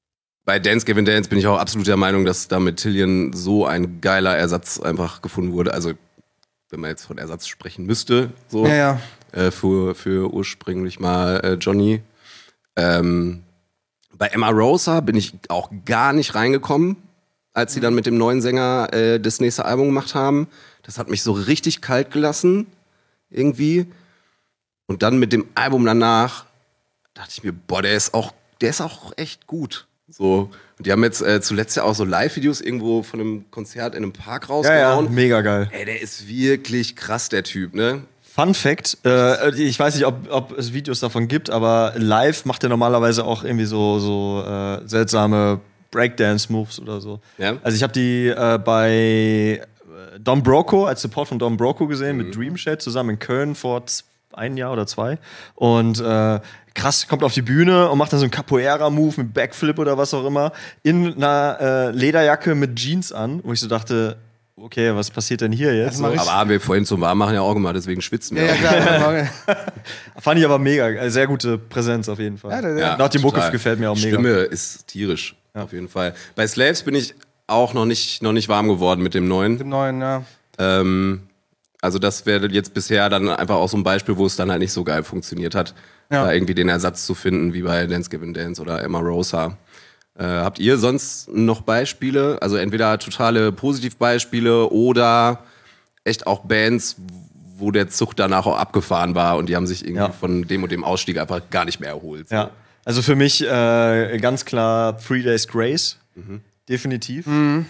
Bei Dance Gavin Dance bin ich auch absolut der Meinung, dass da mit Tillian so ein geiler Ersatz einfach gefunden wurde. Also, wenn man jetzt von Ersatz sprechen müsste, so Ja, ja. Äh, für, für ursprünglich mal äh, Johnny. Ähm, bei Emma Rosa bin ich auch gar nicht reingekommen, als sie dann mit dem neuen Sänger äh, das nächste Album gemacht haben. Das hat mich so richtig kalt gelassen, irgendwie. Und dann mit dem Album danach dachte ich mir, boah, der ist auch, der ist auch echt gut. So. Und die haben jetzt äh, zuletzt ja auch so Live-Videos irgendwo von einem Konzert in einem Park rausgehauen. Ja, ja, mega geil. Ey, der ist wirklich krass, der Typ, ne? Fun Fact, äh, ich weiß nicht, ob, ob es Videos davon gibt, aber live macht er normalerweise auch irgendwie so, so äh, seltsame Breakdance-Moves oder so. Ja? Also ich habe die äh, bei Don Broco, als Support von Don Broco gesehen, Mhm. mit Dream Shed zusammen in Köln vor z- ein Jahr oder zwei. Und äh, krass, kommt auf die Bühne und macht dann so einen Capoeira-Move mit Backflip oder was auch immer, in einer äh, Lederjacke mit Jeans an, wo ich so dachte, okay, was passiert denn hier jetzt? Das mach So. ich- Aber haben wir vorhin zum Warmmachen ja auch gemacht, deswegen schwitzen wir Ja, ja, auch. klar. Fand ich aber mega, äh, sehr gute Präsenz auf jeden Fall. Ja, der- Ja, Und auch die Mucke total. gefällt mir auch mega. Stimme ist tierisch, auf jeden Fall. Bei Slaves bin ich auch noch nicht, noch nicht warm geworden mit dem neuen. Dem neuen, ja. Ähm, also das wäre jetzt bisher dann einfach auch so ein Beispiel, wo es dann halt nicht so geil funktioniert hat, Ja. da irgendwie den Ersatz zu finden, wie bei Dance Gavin Dance oder Emma Rosa. Äh, habt ihr sonst noch Beispiele? Also entweder totale Positivbeispiele oder echt auch Bands, wo der Zug danach auch abgefahren war und die haben sich irgendwie Ja. von dem und dem Ausstieg einfach gar nicht mehr erholt. So. Ja, also für mich äh, ganz klar Three Days Grace. Definitiv.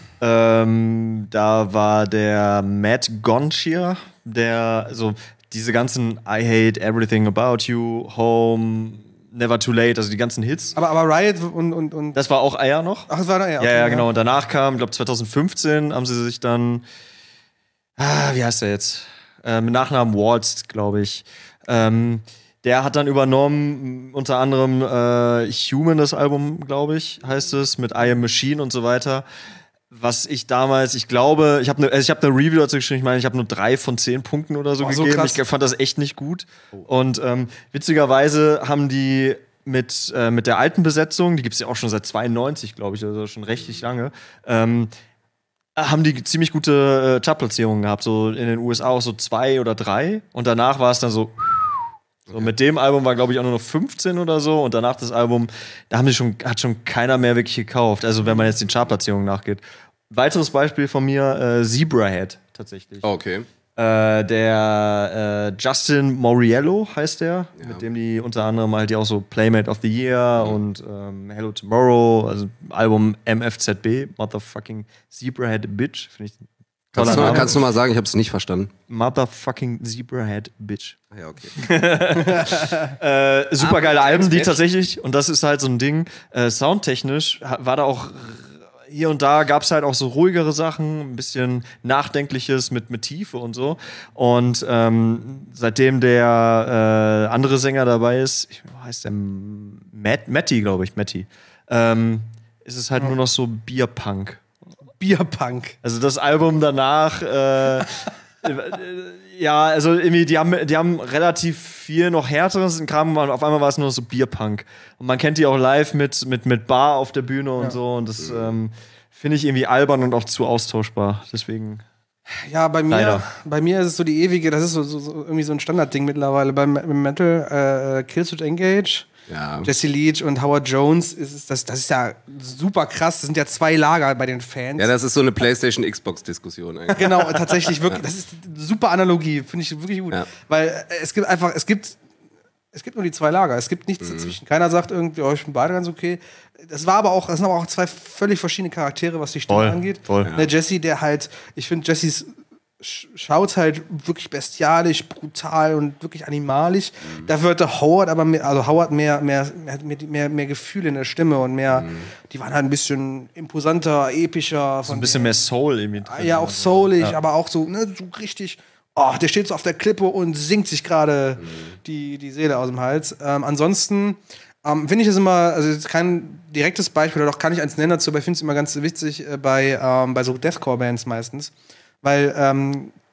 Ähm, da war der Matt Gonchier, der so diese ganzen I Hate Everything About You, Home, Never Too Late, also die ganzen Hits. Aber, aber Riot und. und, und Das war auch Eier noch. Ach, das war da ja. Ja, okay, ja, genau. Und danach kam, ich glaube zwanzig fünfzehn, haben sie sich dann, ah, wie heißt der jetzt? Äh, mit Nachnamen Waltz, glaube ich. Ähm, der hat dann übernommen, unter anderem äh, Human, das Album, glaube ich, heißt es, mit I Am Machine und so weiter. Was ich damals, ich glaube, ich habe eine also ich hab ne Review dazu geschrieben, ich meine, ich habe nur drei von zehn Punkten oder so Oh, so gegeben. krass. Ich fand das echt nicht gut. Und ähm, witzigerweise haben die mit, äh, mit der alten Besetzung, die gibt es ja auch schon seit zweiundneunzig, glaube ich, also schon richtig lange, ähm, haben die ziemlich gute äh, Chartplatzierungen gehabt, so in den U S A auch so zwei oder drei. Und danach war es dann so. So, mit dem Album war, glaube ich, auch nur noch fünfzehn oder so. Und danach das Album, da haben die schon, hat schon keiner mehr wirklich gekauft. Also, wenn man jetzt den Chartplatzierungen nachgeht. Weiteres Beispiel von mir, äh, Zebrahead, tatsächlich. Okay. Äh, der äh, Justin Moriello heißt der, mit dem die unter anderem halt ja auch so Playmate of the Year und ähm, Hello Tomorrow, also Album M F Z B, Motherfucking Zebrahead Bitch, finde ich. Kannst toller du, Name. kannst du mal sagen, ich habe es nicht verstanden. Motherfucking Zebrahead Bitch. Ah, ja, okay. Äh, super geile Ah, Alben, die echt? tatsächlich, und das ist halt so ein Ding, äh, soundtechnisch ha- war da auch hier und da gab es halt auch so ruhigere Sachen, ein bisschen Nachdenkliches mit, mit Tiefe und so. Und ähm, seitdem der äh, andere Sänger dabei ist, ich, wie heißt der Matt, Matty, glaube ich, Matty, ähm, ist es halt nur noch so Bierpunk. Bierpunk. Also das Album danach, äh, äh, ja, also irgendwie, die haben, die haben relativ viel noch härteres Kram, und auf einmal war es nur so Bierpunk. Und man kennt die auch live mit, mit, mit Bar auf der Bühne und Ja. so. Und das ähm, finde ich irgendwie albern und auch zu austauschbar. Deswegen. Ja, bei mir, Leider. bei mir ist es so die ewige, das ist so, so, so irgendwie so ein Standardding mittlerweile. Beim, beim Metal, äh, Killswitch Engage, Ja. Jesse Leach und Howard Jones, ist es, das, das ist ja super krass. Das sind ja zwei Lager bei den Fans. ja, das ist so eine PlayStation-Xbox-Diskussion eigentlich. Genau, tatsächlich wirklich. Das ist eine super Analogie, finde ich wirklich gut. Ja. Weil äh, es gibt einfach, es gibt, es gibt nur die zwei Lager. Es gibt nichts dazwischen. Keiner sagt irgendwie, oh, ich bin beide ganz okay. Das war aber auch, das sind aber auch zwei völlig verschiedene Charaktere, was die Stimme Voll, angeht. voll. Der Jesse, der halt, ich finde, Jessys Sch- schaut halt wirklich bestialisch, brutal und wirklich animalisch. Dafür hatte Howard aber mehr, also Howard mehr, mehr, mehr, mehr, mehr Gefühl in der Stimme und mehr, die waren halt ein bisschen imposanter, epischer. So ein bisschen mehr Soul irgendwie drin. Ja, auch soulig, aber auch so, ne, so richtig. Oh, der steht so auf der Klippe und singt sich gerade die, die Seele aus dem Hals. Ähm, ansonsten ähm, finde ich es immer, also jetzt kein direktes Beispiel, oder doch kann ich eins nennen dazu, aber ich finde es immer ganz witzig äh, bei, ähm, bei so Deathcore-Bands meistens. Weil ähm,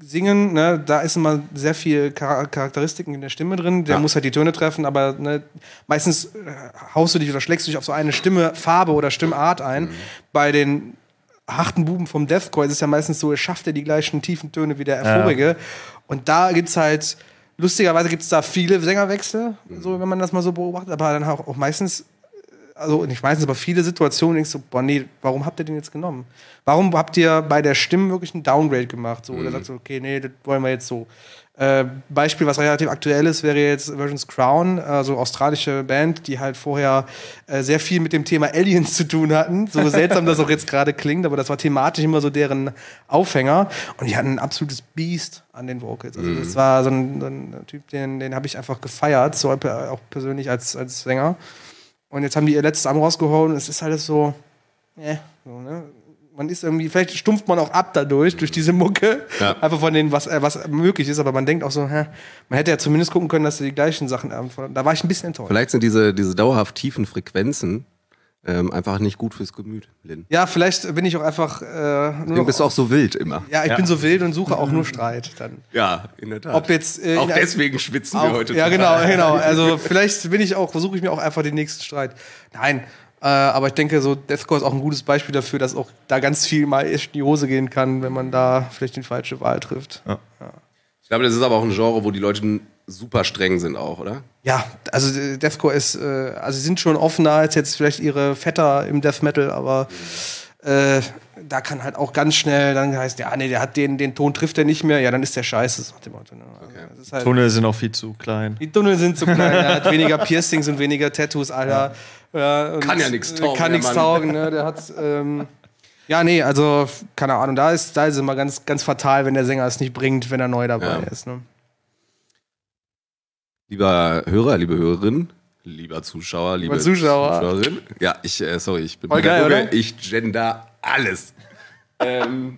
singen, ne, da ist immer sehr viel Char- Charakteristiken in der Stimme drin. Der Ja. muss halt die Töne treffen, aber ne, meistens äh, haust du dich oder schlägst du dich auf so eine Stimme, Farbe oder Stimmart ein. Mhm. Bei den harten Buben vom Deathcore ist es ja meistens so, er schafft ja die gleichen tiefen Töne wie der vorige. Ja. Und da gibt's halt, lustigerweise gibt's da viele Sängerwechsel, mhm. so, wenn man das mal so beobachtet, aber dann auch, auch meistens, also nicht meistens, aber viele Situationen denkst du, boah, nee, warum habt ihr den jetzt genommen? Warum habt ihr bei der Stimme wirklich einen Downgrade gemacht? So, mhm. Oder sagst du, okay, nee, das wollen wir jetzt so. Äh, Beispiel, was relativ aktuell ist, wäre jetzt Virgin's Crown, also australische Band, die halt vorher äh, sehr viel mit dem Thema Aliens zu tun hatten. So seltsam das auch jetzt gerade klingt, aber das war thematisch immer so deren Aufhänger. Und die hatten ein absolutes Biest an den Vocals. Also das war so ein, so ein Typ, den, den habe ich einfach gefeiert, so auch persönlich als, als Sänger. Und jetzt haben die ihr letztes Album rausgehauen und es ist halt so, äh, so, ne? Man ist irgendwie, vielleicht stumpft man auch ab dadurch, durch diese Mucke, ja. einfach von denen, was, äh, was möglich ist, aber man denkt auch so, hä, man hätte ja zumindest gucken können, dass sie die gleichen Sachen haben. Da war ich ein bisschen enttäuscht. Vielleicht sind diese, diese dauerhaft tiefen Frequenzen ähm, einfach nicht gut fürs Gemüt, Lynn. Ja, vielleicht bin ich auch einfach äh, nur Deswegen bist du auch so wild immer. Ja, ich ja. bin so wild und suche auch nur Streit dann. Ja, in der Tat. Ob jetzt, äh, auch ja, deswegen schwitzen auch, wir heute. Ja, total. genau, genau. Also vielleicht bin ich auch, versuche ich mir auch einfach den nächsten Streit. Nein. Äh, aber ich denke, so Deathcore ist auch ein gutes Beispiel dafür, dass auch da ganz viel mal echt in die Hose gehen kann, wenn man da vielleicht die falsche Wahl trifft. Ja. Ja. Ich glaube, das ist aber auch ein Genre, wo die Leute super streng sind auch, oder? Ja, also Deathcore ist, äh, also sie sind schon offener als jetzt vielleicht ihre Vetter im Death Metal, aber äh, da kann halt auch ganz schnell dann heißt, ja, nee, der hat den, den Ton trifft er nicht mehr, ja, dann ist der scheiße. So dem Motto, ne? Also, okay. das ist halt, die Tunnel sind auch viel zu klein. Die Tunnel sind zu klein, er hat weniger Piercings und weniger Tattoos, Alter. Ja, kann ja nichts taugen. Kann nichts taugen, ne? Der hat, ähm, ja, nee, also, keine Ahnung, da ist, da ist es immer ganz, ganz fatal, wenn der Sänger es nicht bringt, wenn er neu dabei ja. ist, ne? Lieber Hörer, liebe Hörerin, lieber Zuschauer, liebe lieber Zuschauer. Zuschauerin. Ja, ich, äh, sorry, ich bin Voll geil, oder? Ich gender alles. ähm,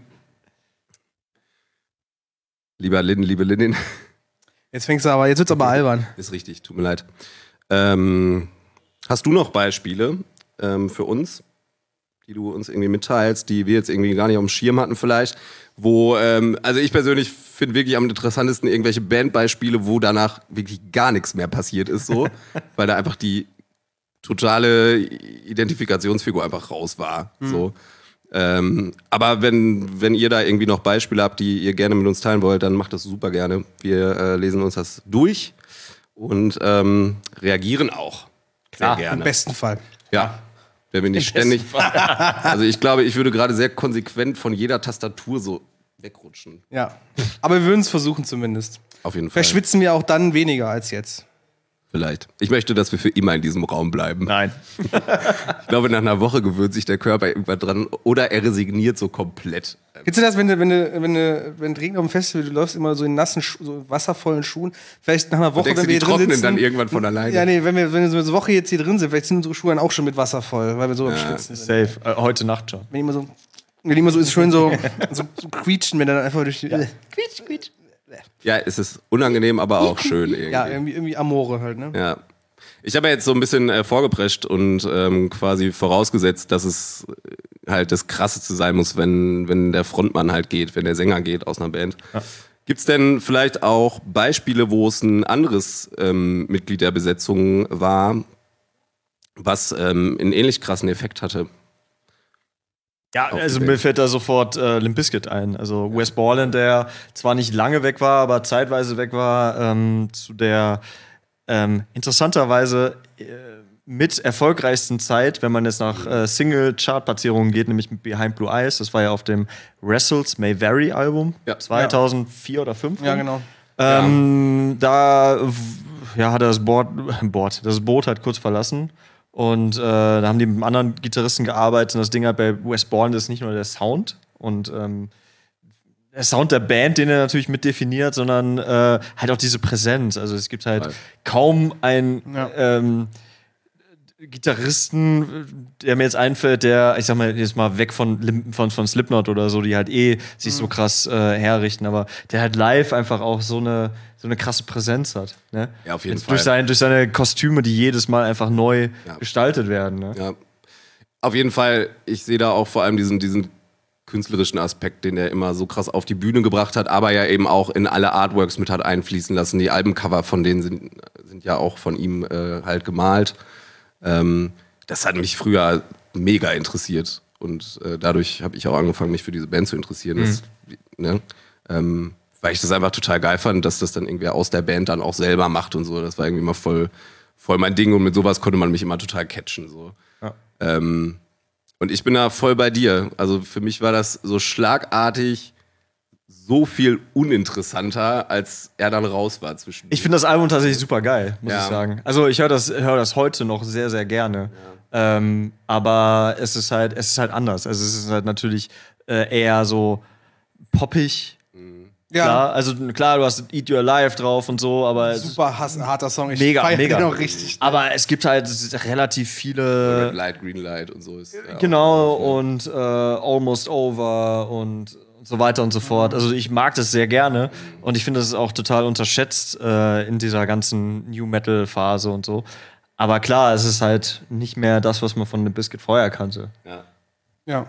lieber Lynn, liebe Lynn. Jetzt fängst du aber, jetzt wird's aber albern. Ist richtig, tut mir leid. Ähm, hast du noch Beispiele ähm, für uns, die du uns irgendwie mitteilst, die wir jetzt irgendwie gar nicht auf dem Schirm hatten vielleicht, wo, ähm, also ich persönlich finde wirklich am interessantesten irgendwelche Bandbeispiele, wo danach wirklich gar nichts mehr passiert ist, so, weil da einfach die totale Identifikationsfigur einfach raus war, mhm. so. Ähm, aber wenn, wenn ihr da irgendwie noch Beispiele habt, die ihr gerne mit uns teilen wollt, dann macht das super gerne. Wir äh, lesen uns das durch und ähm, reagieren auch. Klar, sehr gerne. Im besten Fall. Ja. Wenn wir nicht ständig. Also ich glaube, ich würde gerade sehr konsequent von jeder Tastatur so wegrutschen. Ja. Aber wir würden es versuchen zumindest. Auf jeden Fall. Verschwitzen wir auch dann weniger als jetzt. Vielleicht. Ich möchte, dass wir für immer in diesem Raum bleiben. Nein. Ich glaube, nach einer Woche gewöhnt sich der Körper irgendwann dran oder er resigniert so komplett. Kennst du das, wenn du, wenn du, wenn du, wenn du regnet auf dem Festival, du läufst immer so in nassen, so wasservollen Schuhen, vielleicht nach einer Woche, denkst wenn du, wir die hier drin trocknen sitzen, dann irgendwann von alleine. Ja, nee, wenn wir, wenn wir so eine Woche jetzt hier drin sind, vielleicht sind unsere Schuhe dann auch schon mit Wasser voll, weil wir so am ja, Schwitzen sind. Safe. Äh, heute Nacht schon. Wenn die immer so, wenn die immer so ist schön so, so, so quietschen, wenn dann einfach durch die, ja. quietsch, quietsch. Ja, es ist unangenehm, aber auch schön irgendwie. Ja, irgendwie, irgendwie Amore halt, ne? Ja. Ich habe ja jetzt so ein bisschen äh, vorgeprescht und ähm, quasi vorausgesetzt, dass es halt das Krasseste sein muss, wenn, wenn der Frontmann halt geht, wenn der Sänger geht aus einer Band. Ja. Gibt es denn vielleicht auch Beispiele, wo es ein anderes ähm, Mitglied der Besetzung war, was ähm, einen ähnlich krassen Effekt hatte? Ja, also mir fällt da sofort äh, Limp Bizkit ein. Also Wes Borland, der zwar nicht lange weg war, aber zeitweise weg war, ähm, zu der ähm, interessanterweise äh, mit erfolgreichsten Zeit, wenn man jetzt nach äh, Single-Chart-Platzierungen geht, nämlich mit Behind Blue Eyes. Das war ja auf dem Wrestles May Vary Album, ja. zweitausendvier ja. oder zweitausendfünf. Ja, genau. Ähm, ja. Da ja, hat er das Board, Board, das Boot halt kurz verlassen. Und äh, da haben die mit einem anderen Gitarristen gearbeitet. Und das Ding halt bei Wes Borland ist nicht nur der Sound und ähm, der Sound der Band, den er natürlich mit definiert, sondern äh, halt auch diese Präsenz. Also es gibt halt ja. kaum einen ja. ähm, Gitarristen, der mir jetzt einfällt, der, ich sag mal, jetzt mal weg von, von, von Slipknot oder so, die halt eh sich mhm. so krass äh, herrichten, aber der halt live einfach auch so eine, so eine krasse Präsenz hat. Ne? Ja, auf jeden jetzt Fall. Durch, sein, durch seine Kostüme, die jedes Mal einfach neu ja. gestaltet werden. Ne? Ja, auf jeden Fall. Ich sehe da auch vor allem diesen, diesen künstlerischen Aspekt, den er immer so krass auf die Bühne gebracht hat, aber ja eben auch in alle Artworks mit hat einfließen lassen. Die Albencover von denen sind, sind ja auch von ihm äh, halt gemalt. Ähm, das hat mich früher mega interessiert und äh, dadurch habe ich auch angefangen, mich für diese Band zu interessieren. Mhm. Das, ne? ähm, weil ich das einfach total geil fand, dass das dann irgendwie aus der Band dann auch selber macht und so. Das war irgendwie immer voll, voll mein Ding und mit sowas konnte man mich immer total catchen. So. Ja. Ähm, und ich bin da voll bei dir. Also für mich war das so schlagartig so viel uninteressanter, als er dann raus war zwischen. Ich finde das Album tatsächlich super geil, muss ja. ich sagen. Also ich höre das, hör das heute noch sehr, sehr gerne. Ja. Ähm, aber es ist halt, es ist halt anders. Also es ist halt natürlich äh, eher so poppig. Ja. Klar, also klar, du hast Eat Your Alive drauf und so, aber super hass, harter Song. Ich mega, mega. Den auch richtig. Aber es gibt halt relativ viele Red Light, Green Light und so ist. Ja, genau und äh, Almost Over und so weiter und so fort. Also ich mag das sehr gerne und ich finde, das ist auch total unterschätzt äh, in dieser ganzen New Metal Phase und so. Aber klar, es ist halt nicht mehr das, was man von Limp Bizkit vorher kannte. Ja. Ja.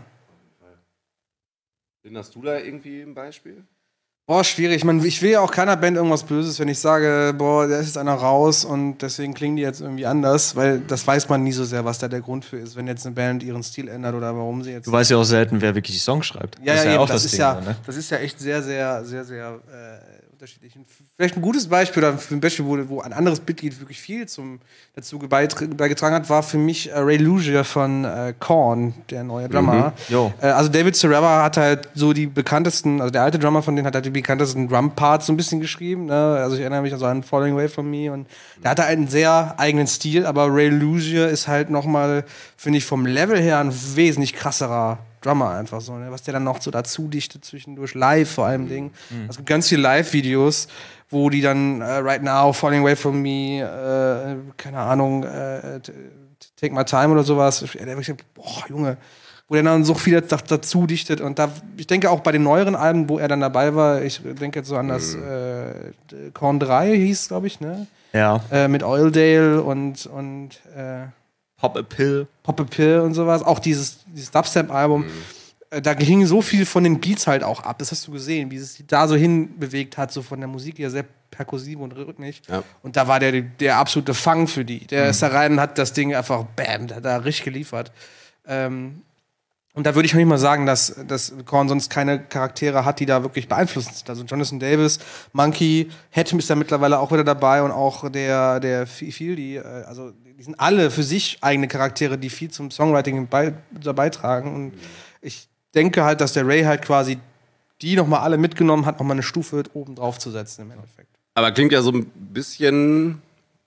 Hast du da irgendwie ein Beispiel? Boah, schwierig. Man, ich will ja auch keiner Band irgendwas Böses, wenn ich sage, boah, da ist jetzt einer raus und deswegen klingen die jetzt irgendwie anders, weil das weiß man nie so sehr, was da der Grund für ist, wenn jetzt eine Band ihren Stil ändert oder warum sie jetzt. Du weißt ja auch selten, wer wirklich die Songs schreibt. Ja, das ist ja, ja auch das, das ist Ding, ja, ne? Das ist ja echt sehr, sehr, sehr, sehr äh, unterschiedlich. Vielleicht ein gutes Beispiel oder ein Beispiel, wo, wo ein anderes Mitglied wirklich viel zum, dazu beigetragen hat, war für mich äh, Ray Luzier von äh, Korn, der neue Drummer. Mhm. Äh, also David Serrera hat halt so die bekanntesten, also der alte Drummer von denen hat halt die bekanntesten Drum-Parts so ein bisschen geschrieben. Ne? Also ich erinnere mich also an Falling Away From Me und der hatte einen sehr eigenen Stil, aber Ray Luzier ist halt nochmal, finde ich, vom Level her ein wesentlich krasserer Drummer einfach so, ne? Was der dann noch so dazu dichtet zwischendurch, live vor allem Ding. Mhm. Es gibt ganz viele Live-Videos, wo die dann äh, Right Now, Falling Away From Me, äh, keine Ahnung, äh, Take My Time oder sowas. Ich denke, boah, Junge, wo der dann so viel dazu dichtet. Und da, ich denke auch bei den neueren Alben, wo er dann dabei war, ich denke jetzt so an das äh, Korn drei hieß, glaube ich, ne? Ja. Äh, mit Oildale und, und äh, Pop a Pill. Pop a Pill und sowas. Auch dieses, dieses Dubstep-Album. Mhm. Äh, da hing so viel von den Beats halt auch ab. Das hast du gesehen, wie es sich da so hinbewegt hat, so von der Musik her sehr perkussiv und rhythmisch. Ja. Und da war der, der absolute Fang für die. Der mhm. ist da rein und hat das Ding einfach, bam, da, da richtig geliefert. Ähm, Und da würde ich noch nicht mal sagen, dass, dass Korn sonst keine Charaktere hat, die da wirklich beeinflussend sind. Also Jonathan Davis, Monkey, Hatton ist da mittlerweile auch wieder dabei und auch der, der viel, die, also die sind alle für sich eigene Charaktere, die viel zum Songwriting bei, beitragen. Und ich denke halt, dass der Ray halt quasi die nochmal alle mitgenommen hat, nochmal eine Stufe oben drauf zu setzen im Endeffekt. Aber klingt ja so ein bisschen,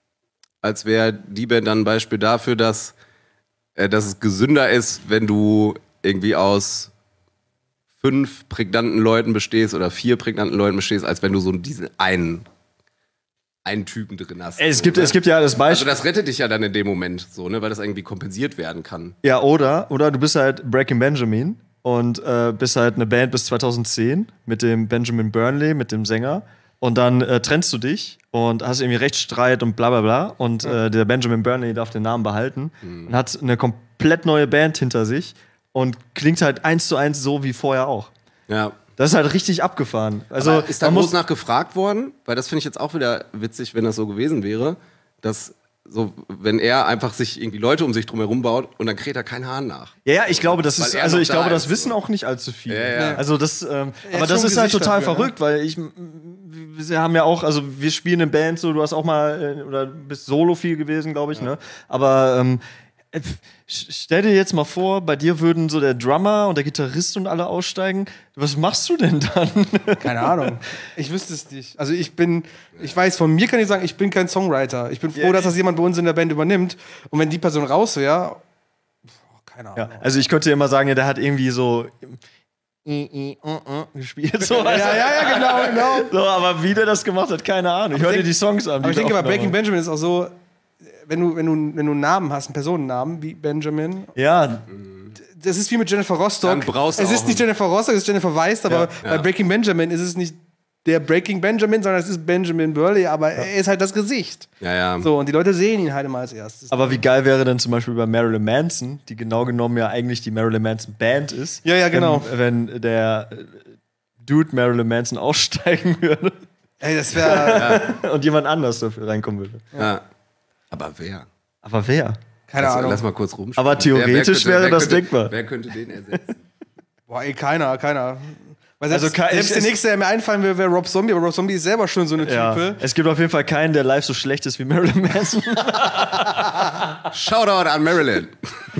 als wäre die Band dann ein Beispiel dafür, dass, äh, dass es gesünder ist, wenn du irgendwie aus fünf prägnanten Leuten bestehst oder vier prägnanten Leuten bestehst, als wenn du so diesen einen, einen Typen drin hast. Es, so, gibt, ne? es gibt ja das Beispiel. Also das rettet dich ja dann in dem Moment so, ne, weil das irgendwie kompensiert werden kann. Ja, oder, oder du bist halt Breaking Benjamin und äh, bist halt eine Band bis zweitausendzehn mit dem Benjamin Burnley, mit dem Sänger. Und dann äh, trennst du dich und hast irgendwie Rechtsstreit und bla bla bla. Und äh, der Benjamin Burnley darf den Namen behalten mhm. und hat eine komplett neue Band hinter sich. Und klingt halt eins zu eins so wie vorher auch. Ja. Das ist halt richtig abgefahren. Also, aber ist da groß nach gefragt worden? Weil das finde ich jetzt auch wieder witzig, wenn das so gewesen wäre. Dass so, wenn er einfach sich irgendwie Leute um sich drum herum baut und dann kräht er keinen Hahn nach. Ja, ja, ich glaube, das ist, also ich da glaube, das ist, wissen so. auch nicht allzu viele. Ja, ja. Also das, ähm, aber das ist halt total dafür, verrückt, ne? Weil ich, wir haben ja auch, also wir spielen in Bands, so, du hast auch mal, oder bist solo viel gewesen, glaube ich, ja. ne? Aber, ähm, stell dir jetzt mal vor, bei dir würden so der Drummer und der Gitarrist und alle aussteigen. Was machst du denn dann? Keine Ahnung. Ich wüsste es nicht. Also ich bin, ich weiß, von mir kann ich sagen, ich bin kein Songwriter. Ich bin froh, yeah. dass das jemand bei uns in der Band übernimmt. Und wenn die Person raus wäre, ja, keine Ahnung. Ja, also ich könnte dir immer sagen, ja, der hat irgendwie so gespielt. So, ja, ja, ja, genau, genau. So, aber wie der das gemacht hat, keine Ahnung. Ich höre dir die Songs an. Aber ich denke, bei Breaking Benjamin ist auch so, wenn du, wenn du, wenn du einen Namen hast, einen Personennamen wie Benjamin. Ja. Das ist wie mit Jennifer Rostock. Dann brauchst du es ist nicht Jennifer Rostock, es ist Jennifer Weist, aber ja, ja. bei Breaking Benjamin ist es nicht der Breaking Benjamin, sondern es ist Benjamin Burley, aber ja. er ist halt das Gesicht. Ja, ja. So, und die Leute sehen ihn halt immer als erstes. Aber wie geil wäre denn zum Beispiel bei Marilyn Manson, die genau genommen ja eigentlich die Marilyn Manson Band ist. Ja, ja, genau. Wenn, wenn der Dude Marilyn Manson aussteigen würde. Ey, das wäre. Ja. Und jemand anders dafür reinkommen würde. Ja. ja. Aber wer? Aber wer? Keine lass, Ahnung. Lass mal kurz rumspielen. Aber theoretisch wer, wer könnte, wäre das könnte, denkbar. Wer könnte den ersetzen? Boah, ey, keiner, keiner. Weil selbst, also, kann, selbst der nächste, der mir einfallen will, wäre Rob Zombie, aber Rob Zombie ist selber schon so eine ja. Type. Es gibt auf jeden Fall keinen, der live so schlecht ist wie Marilyn Manson. Shoutout an Marilyn.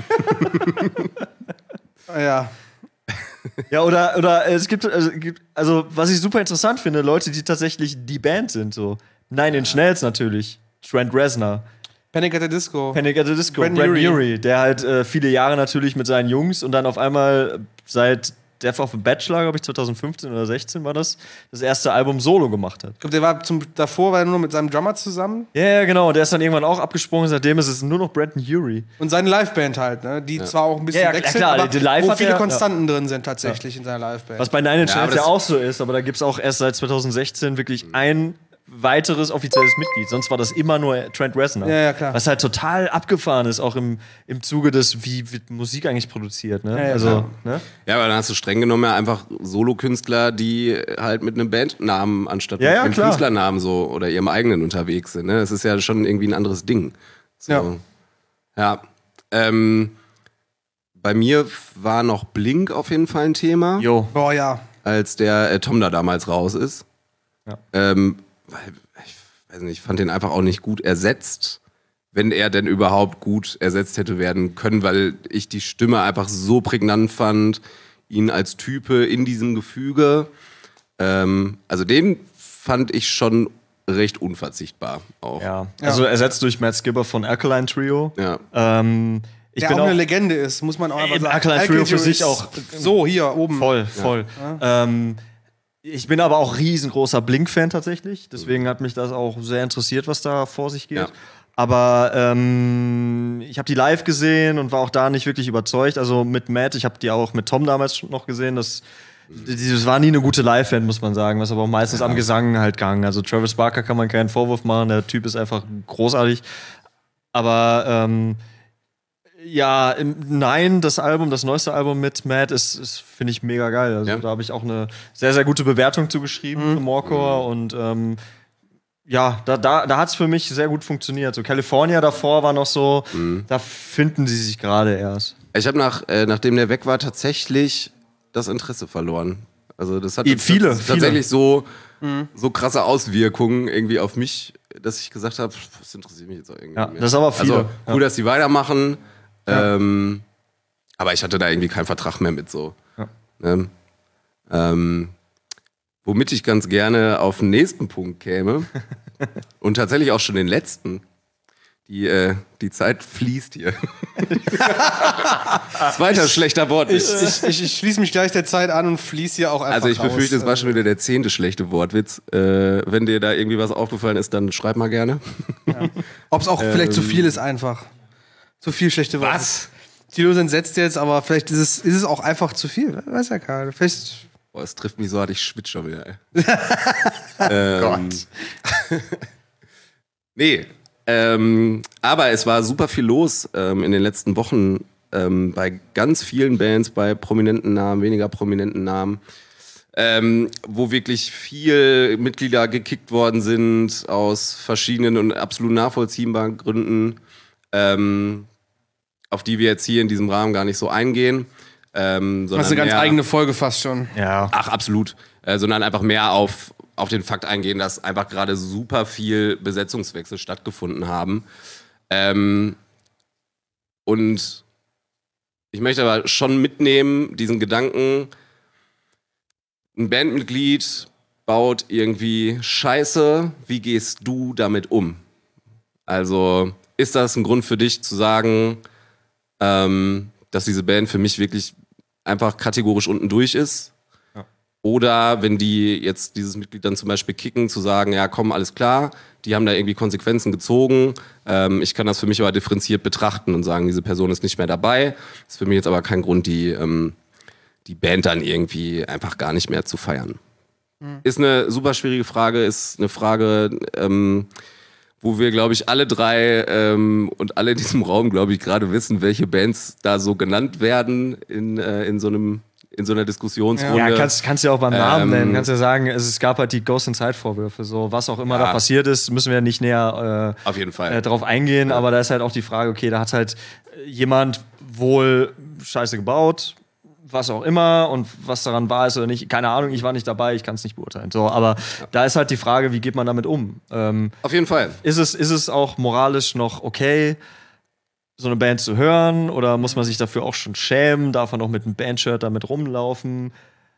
Ja. Ja, oder, oder es gibt, also, gibt, also, was ich super interessant finde, Leute, die tatsächlich die Band sind, so. Nine Inch Nails natürlich, Trent Reznor. Panic at the Disco. Panic at the Disco, Brad Brad Urie. Urie, der halt äh, viele Jahre natürlich mit seinen Jungs und dann auf einmal seit Death of a Bachelor, glaube ich, zwanzig fünfzehn oder sechzehn war das, das erste Album solo gemacht hat. Ich glaube, der war zum, davor war er nur mit seinem Drummer zusammen. Ja, ja, genau. Der ist dann irgendwann auch abgesprungen. Seitdem ist es nur noch Brandon Urie. Und seine Liveband halt, ne? Die ja. zwar auch ein bisschen Ja, ja, wechselt, klar, aber die Live wo hat viele er- Konstanten drin sind tatsächlich in seiner Liveband. Was bei Nine Inch Ja, Nails aber ja das- auch so ist, aber da gibt es auch erst seit zwanzig sechzehn wirklich ein weiteres offizielles Mitglied. Sonst war das immer nur Trent Reznor. Ja, ja, klar. Was halt total abgefahren ist, auch im, im Zuge des, wie wird Musik eigentlich produziert. Ne? Ja, ja, also, klar. ne? Ja, aber dann hast du streng genommen ja einfach Solokünstler, die halt mit einem Bandnamen anstatt Ja, ja, mit einem klar. Künstlernamen so oder ihrem eigenen unterwegs sind. Ne? Das ist ja schon irgendwie ein anderes Ding. So. Ja. Ja. Ähm, bei mir war noch Blink auf jeden Fall ein Thema, Jo. Boah, ja. als der äh, Tom da damals raus ist. Ja. Ähm, weil, ich weiß nicht, ich fand den einfach auch nicht gut ersetzt, wenn er denn überhaupt gut ersetzt hätte werden können, weil ich die Stimme einfach so prägnant fand, ihn als Type in diesem Gefüge. Ähm, also den fand ich schon recht unverzichtbar auch. Ja. Also ersetzt durch Matt Skipper von Alkaline Trio. Ja. Ähm, ich Der bin auch auch eine Legende ist, muss man auch einfach Eben, sagen. Alkaline Trio für Alkaline sich ist auch- So, hier oben. voll, voll. Ähm, ich bin aber auch riesengroßer Blink-Fan tatsächlich. Deswegen hat mich das auch sehr interessiert, was da vor sich geht. Ja. Aber ähm, ich habe die live gesehen und war auch da nicht wirklich überzeugt. Also mit Matt, ich habe die auch mit Tom damals schon noch gesehen. Das, das war nie eine gute Live-Band, muss man sagen. Was aber auch meistens am Gesang halt gang. Also Travis Barker kann man keinen Vorwurf machen. Der Typ ist einfach großartig. Aber ähm, ja, im, nein, das Album, das neueste Album mit Matt ist, ist finde ich, mega geil. Also Ja. da habe ich auch eine sehr, sehr gute Bewertung zugeschrieben für Morecore und ähm, ja, da, da, da hat es für mich sehr gut funktioniert. So California davor war noch so, da finden sie sich gerade erst. Ich habe nach, äh, nachdem der weg war, tatsächlich das Interesse verloren. Also das hat Eh, viele, das, viele. tatsächlich so, so krasse Auswirkungen irgendwie auf mich, dass ich gesagt habe, das interessiert mich jetzt auch irgendwie Ja, nicht mehr. das ist aber viele. Also cool, Ja. dass die weitermachen, ähm, aber ich hatte da irgendwie keinen Vertrag mehr mit so. Ja. Ne? Ähm, womit ich ganz gerne auf den nächsten Punkt käme und tatsächlich auch schon den letzten. Die, äh, die Zeit fließt hier. Zweiter schlechter Wort. Ich, ich, ich, ich schließe mich gleich der Zeit an und fließe hier auch einfach Also ich raus. befürchte, es war schon wieder der zehnte schlechte Wortwitz. Äh, wenn dir da irgendwie was aufgefallen ist, dann schreib mal gerne. Ob es auch vielleicht zu viel ist einfach. Zu viel schlechte Worte. Was? Tilo ist entsetzt jetzt, aber vielleicht ist es, ist es auch einfach zu viel. Weiß ja keiner. Vielleicht. Boah, es trifft mich so hart, ich schwitze schon wieder. Ey. ähm, nee, ähm, aber es war super viel los ähm, in den letzten Wochen ähm, bei ganz vielen Bands, bei prominenten Namen, weniger prominenten Namen, ähm, wo wirklich viel Mitglieder gekickt worden sind aus verschiedenen und absolut nachvollziehbaren Gründen, ähm, auf die wir jetzt hier in diesem Rahmen gar nicht so eingehen. Ähm, Das ist eine ganz mehr- eigene Folge fast schon. Ja. Ach, absolut. Äh, sondern einfach mehr auf, auf den Fakt eingehen, dass einfach gerade super viel Besetzungswechsel stattgefunden haben. Ähm, und ich möchte aber schon mitnehmen, diesen Gedanken, ein Bandmitglied baut irgendwie Scheiße, wie gehst du damit um? Also ist das ein Grund für dich zu sagen, ähm, dass diese Band für mich wirklich einfach kategorisch unten durch ist? Ja. Oder wenn die jetzt dieses Mitglied dann zum Beispiel kicken, zu sagen, ja komm, alles klar, die haben da irgendwie Konsequenzen gezogen, ähm, ich kann das für mich aber differenziert betrachten und sagen, diese Person ist nicht mehr dabei. Das ist für mich jetzt aber kein Grund, die, ähm, die Band dann irgendwie einfach gar nicht mehr zu feiern. Mhm. Ist eine super schwierige Frage, ist eine Frage, ähm, wo wir, glaube ich, alle drei ähm, und alle in diesem Raum, glaube ich, gerade wissen, welche Bands da so genannt werden in, äh, in so einem in so einer Diskussionsrunde. Ja, kannst, kannst du ja auch beim Namen ähm, nennen. Kannst ja sagen, es, es gab halt die Ghost Inside Vorwürfe. So, was auch immer ja. da passiert ist, müssen wir nicht näher äh, auf jeden Fall. Äh, drauf eingehen. Ja. Aber da ist halt auch die Frage, okay, da hat halt jemand wohl Scheiße gebaut, was auch immer, und was daran war ist oder nicht, keine Ahnung, ich war nicht dabei, ich kann es nicht beurteilen. So, aber ja. da ist halt die Frage, wie geht man damit um? Ähm, auf jeden Fall. Ist es, ist es auch moralisch noch okay, so eine Band zu hören, oder muss man sich dafür auch schon schämen? Darf man auch mit einem Bandshirt damit rumlaufen?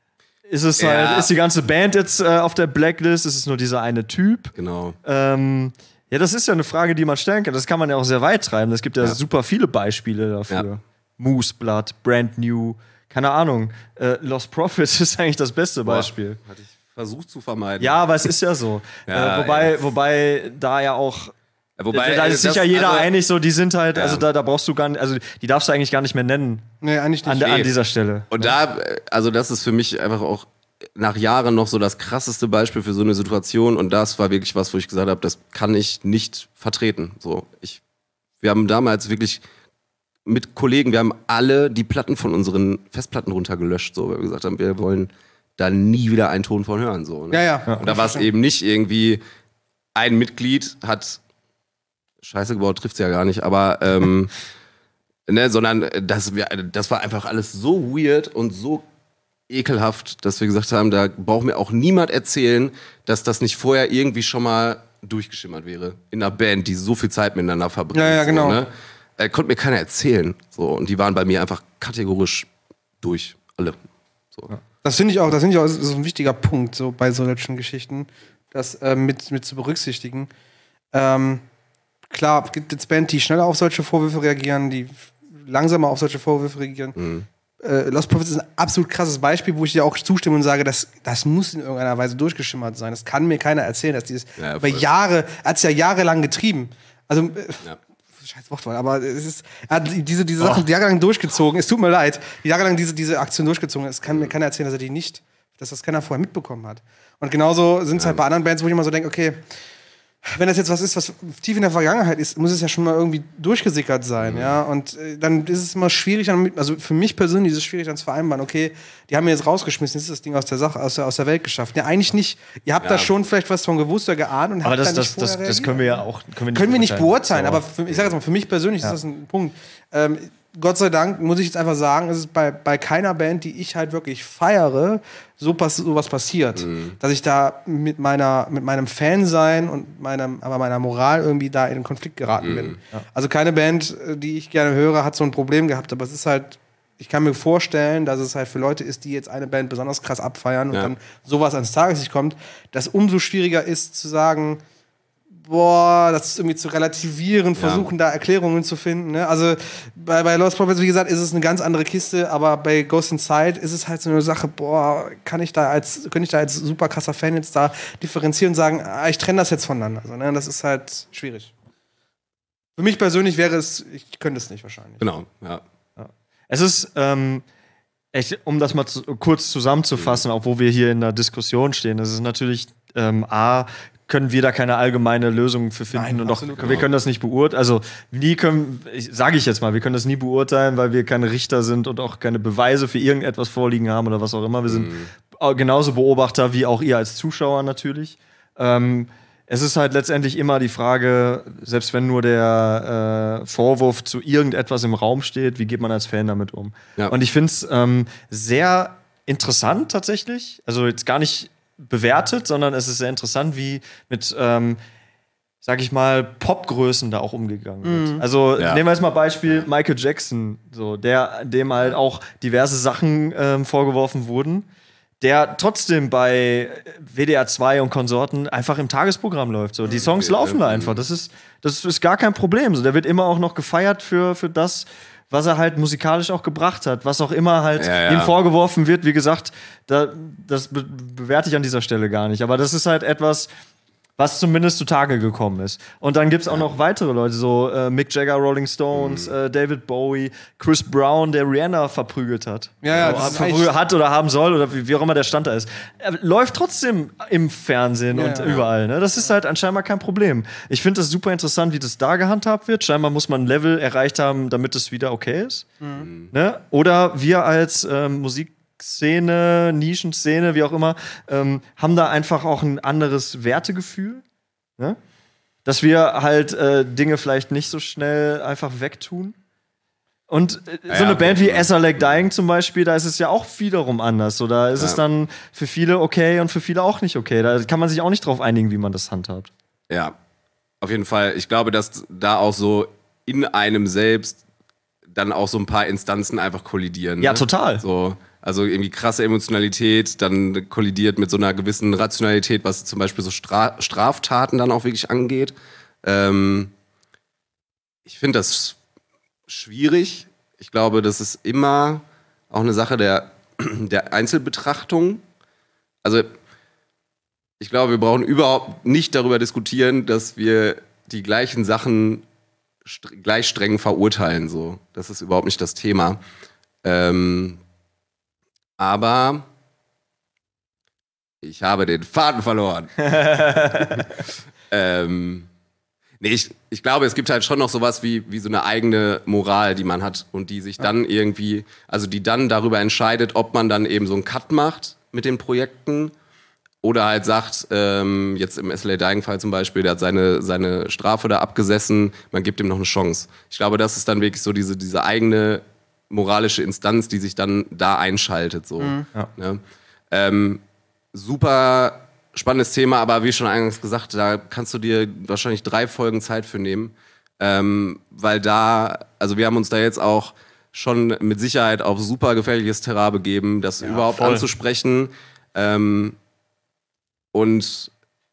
Ist es ja. halt, ist die ganze Band jetzt äh, auf der Blacklist? Ist es nur dieser eine Typ? Genau. Ähm, ja, das ist ja eine Frage, die man stellen kann. Das kann man ja auch sehr weit treiben. Es gibt ja, ja. super viele Beispiele dafür. Ja. Moose Blood, Brand New, keine Ahnung. Äh, Lost Prophets ist eigentlich das beste Boah, Beispiel. Hatte ich versucht zu vermeiden. Ja, aber es ist ja so. ja, äh, wobei, ja. wobei da ja auch Wobei, da ist sich das, ja jeder also, einig, so, die sind halt, ja. also da, da brauchst du gar nicht, also die darfst du eigentlich gar nicht mehr nennen. Nee, eigentlich nicht. An, nee. an dieser Stelle. Und da, also das ist für mich einfach auch nach Jahren noch so das krasseste Beispiel für so eine Situation, und das war wirklich was, wo ich gesagt habe, das kann ich nicht vertreten. So, ich, wir haben damals wirklich mit Kollegen, wir haben alle die Platten von unseren Festplatten runtergelöscht, so, weil wir gesagt haben, wir wollen da nie wieder einen Ton von hören. So, ne? Ja, ja. ja. Und da war es eben nicht irgendwie, ein Mitglied hat Scheiße gebaut, trifft's ja gar nicht, aber ähm, ne, sondern das, das war einfach alles so weird und so ekelhaft, dass wir gesagt haben, da braucht mir auch niemand erzählen, dass das nicht vorher irgendwie schon mal durchgeschimmert wäre. In einer Band, die so viel Zeit miteinander verbringt. Ja, ja, genau. So, ne? äh, konnte mir keiner erzählen. So, und die waren bei mir einfach kategorisch durch. Alle. So. Ja. Das finde ich auch, das finde ich auch so ein wichtiger Punkt, so bei solchen Geschichten, das äh, mit, mit zu berücksichtigen. Ähm, Klar, es gibt jetzt Bands, die schneller auf solche Vorwürfe reagieren, die langsamer auf solche Vorwürfe reagieren. Mhm. Äh, Lost Prophets ist ein absolut krasses Beispiel, wo ich dir auch zustimme und sage, das, das muss in irgendeiner Weise durchgeschimmert sein. Das kann mir keiner erzählen, dass dieses ja, über Jahre, er hat es ja jahrelang getrieben. Also, äh, ja. scheiß Wortwahl, aber es ist, er hat diese, diese Sachen oh. jahrelang durchgezogen. Es tut mir leid, jahrelang diese, diese Aktion durchgezogen. Es kann mir keiner erzählen, dass er die nicht, dass das keiner vorher mitbekommen hat. Und genauso sind es ja. halt bei anderen Bands, wo ich immer so denke, okay, wenn das jetzt was ist, was tief in der Vergangenheit ist, muss es ja schon mal irgendwie durchgesickert sein, mhm. ja. Und äh, dann ist es immer schwierig, dann, also für mich persönlich ist es schwierig, dann zu vereinbaren, okay, die haben mir jetzt rausgeschmissen, jetzt ist das Ding aus der Sache, aus der, aus der Welt geschafft. Ja, eigentlich nicht. Ihr habt ja. da schon vielleicht was von gewusst oder geahnt und aber habt das, da nicht das, das, das können wir ja auch können wir nicht können wir nicht beurteilen. So. Aber für, ich sage jetzt mal, für mich persönlich ja. ist das ein Punkt. Ähm, Gott sei Dank, muss ich jetzt einfach sagen, ist es bei, bei keiner Band, die ich halt wirklich feiere, so pass, sowas passiert. Mhm. Dass ich da mit, meiner, mit meinem Fansein und meinem, aber meiner Moral irgendwie da in einen Konflikt geraten mhm. bin. Ja. Also keine Band, die ich gerne höre, hat so ein Problem gehabt. Aber es ist halt, ich kann mir vorstellen, dass es halt für Leute ist, die jetzt eine Band besonders krass abfeiern und ja. dann sowas ans Tageslicht kommt, dass umso schwieriger ist zu sagen, boah, das ist irgendwie zu relativieren, versuchen ja. da Erklärungen zu finden. Ne? Also bei, bei Lost Prophets, wie gesagt, ist es eine ganz andere Kiste, aber bei Ghost Inside ist es halt so eine Sache, boah, kann ich da als, könnte ich da als super krasser Fan jetzt da differenzieren und sagen, ah, ich trenne das jetzt voneinander. Also, ne? Das ist halt schwierig. Für mich persönlich wäre es, ich könnte es nicht wahrscheinlich. Genau, ja. ja. Es ist, ähm, echt, um das mal zu, kurz zusammenzufassen, mhm. auch wo wir hier in der Diskussion stehen, es ist natürlich ähm, A, können wir da keine allgemeine Lösung für finden. Nein, und auch, wir können das nicht beurteilen. Also nie können, sage ich jetzt mal, wir können das nie beurteilen, weil wir keine Richter sind und auch keine Beweise für irgendetwas vorliegen haben oder was auch immer. Wir sind mhm. genauso Beobachter wie auch ihr als Zuschauer natürlich. Ähm, es ist halt letztendlich immer die Frage, selbst wenn nur der äh, Vorwurf zu irgendetwas im Raum steht, wie geht man als Fan damit um? Ja. Und ich finde es ähm, sehr interessant tatsächlich. Also jetzt gar nicht bewertet, sondern es ist sehr interessant, wie mit, ähm, sag ich mal, Popgrößen da auch umgegangen wird. Mhm. Also ja. nehmen wir jetzt mal Beispiel Michael Jackson, so, der, dem halt auch diverse Sachen ähm, vorgeworfen wurden, der trotzdem bei W D R zwei und Konsorten einfach im Tagesprogramm läuft. So. Die Songs okay, laufen ja. da einfach. Das ist, das ist gar kein Problem. So, der wird immer auch noch gefeiert für, für das, was er halt musikalisch auch gebracht hat, was auch immer halt ja, ja. ihm vorgeworfen wird. Wie gesagt, da, das be- bewerte ich an dieser Stelle gar nicht. Aber das ist halt etwas, Was zumindest zutage gekommen ist. Und dann gibt es auch noch weitere Leute, so äh, Mick Jagger, Rolling Stones, mhm. äh, David Bowie, Chris Brown, der Rihanna verprügelt hat. Ja, ja, also, verprügelt hat oder haben soll oder wie, wie auch immer der Stand da ist. Er läuft trotzdem im Fernsehen ja, und ja. überall. Ne? Das ist halt anscheinend kein Problem. Ich finde das super interessant, wie das da gehandhabt wird. Scheinbar muss man ein Level erreicht haben, damit es wieder okay ist. Mhm. Ne? Oder wir als ähm, Musik Szene, Nischenszene, wie auch immer, ähm, haben da einfach auch ein anderes Wertegefühl. Ne? Dass wir halt äh, Dinge vielleicht nicht so schnell einfach wegtun. Und äh, ja, so eine ja, Band wie As I Like Dying zum Beispiel, da ist es ja auch wiederum anders. So, da ist ja. es dann für viele okay und für viele auch nicht okay. Da kann man sich auch nicht drauf einigen, wie man das handhabt. Ja, auf jeden Fall. Ich glaube, dass da auch so in einem selbst dann auch so ein paar Instanzen einfach kollidieren. Ja, ne? total. So. Also irgendwie krasse Emotionalität, dann kollidiert mit so einer gewissen Rationalität, was zum Beispiel so Stra- Straftaten dann auch wirklich angeht. Ähm, ich finde das schwierig. Ich glaube, das ist immer auch eine Sache der, der Einzelbetrachtung. Also ich glaube, wir brauchen überhaupt nicht darüber diskutieren, dass wir die gleichen Sachen st- gleich streng verurteilen. So. Das ist überhaupt nicht das Thema. Ähm, Aber ich habe den Faden verloren. ähm, nee, ich, ich glaube, es gibt halt schon noch sowas wie, wie so eine eigene Moral, die man hat und die sich dann irgendwie, also die dann darüber entscheidet, ob man dann eben so einen Cut macht mit den Projekten oder halt sagt, ähm, jetzt im As I Like Dying Fall zum Beispiel, der hat seine, seine Strafe da abgesessen, man gibt ihm noch eine Chance. Ich glaube, das ist dann wirklich so diese, diese eigene moralische Instanz, die sich dann da einschaltet. So. Mhm. Ja. Ne? Ähm, super spannendes Thema, aber wie schon eingangs gesagt, da kannst du dir wahrscheinlich drei Folgen Zeit für nehmen, ähm, weil da, also wir haben uns da jetzt auch schon mit Sicherheit auf super gefährliches Terrain begeben, das ja, überhaupt voll. anzusprechen. Ähm, und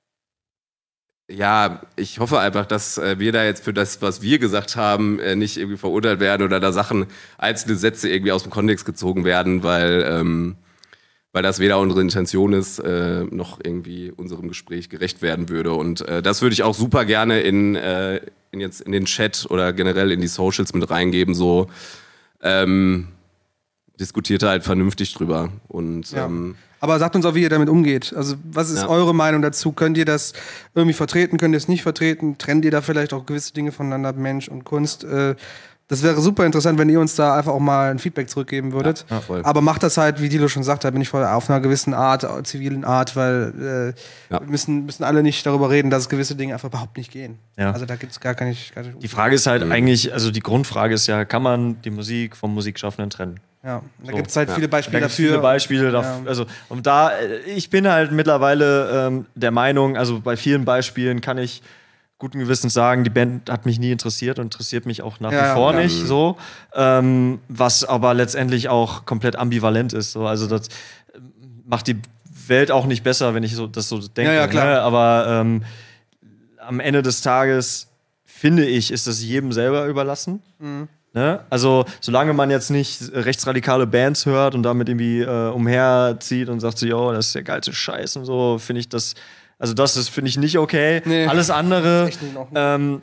ja, ich hoffe einfach, dass äh, wir da jetzt für das, was wir gesagt haben, äh, nicht irgendwie verurteilt werden oder da Sachen, einzelne Sätze irgendwie aus dem Kontext gezogen werden, weil, ähm, weil das weder unsere Intention ist, äh, noch irgendwie unserem Gespräch gerecht werden würde. Und äh, das würde ich auch super gerne in, äh, in, jetzt in den Chat oder generell in die Socials mit reingeben, so ähm, diskutiert halt vernünftig drüber. Und ja. ähm, Aber sagt uns auch, wie ihr damit umgeht. Also, was ist ja. eure Meinung dazu? Könnt ihr das irgendwie vertreten? Könnt ihr es nicht vertreten? Trennt ihr da vielleicht auch gewisse Dinge voneinander, Mensch und Kunst? Äh, das wäre super interessant, wenn ihr uns da einfach auch mal ein Feedback zurückgeben würdet. Ja, ja, aber macht das halt, wie Dilo schon sagt, da bin ich voll auf einer gewissen Art, zivilen Art, weil äh, ja. wir müssen, müssen alle nicht darüber reden, dass gewisse Dinge einfach überhaupt nicht gehen. Ja. Also da gibt es gar keine, keine... Die Frage ist halt mhm. eigentlich, also die Grundfrage ist ja, kann man die Musik vom Musikschaffenden trennen? Ja, da so. gibt es halt ja. viele Beispiele da dafür. Viele Beispiele dafür. Ja. Also, und da, ich bin halt mittlerweile ähm, der Meinung, also bei vielen Beispielen kann ich guten Gewissens sagen, die Band hat mich nie interessiert und interessiert mich auch nach ja, wie vor ja. nicht. So, ähm, was aber letztendlich auch komplett ambivalent ist. So. Also das macht die Welt auch nicht besser, wenn ich so, das so denke. Ja, ja, klar. Ne? Aber ähm, am Ende des Tages, finde ich, ist das jedem selber überlassen. Mhm. Ne? Also, solange man jetzt nicht rechtsradikale Bands hört und damit irgendwie äh, umherzieht und sagt so, yo, das ist der geilste Scheiß und so, finde ich das, also das ist, finde ich nicht okay. Nee. Alles andere, ähm,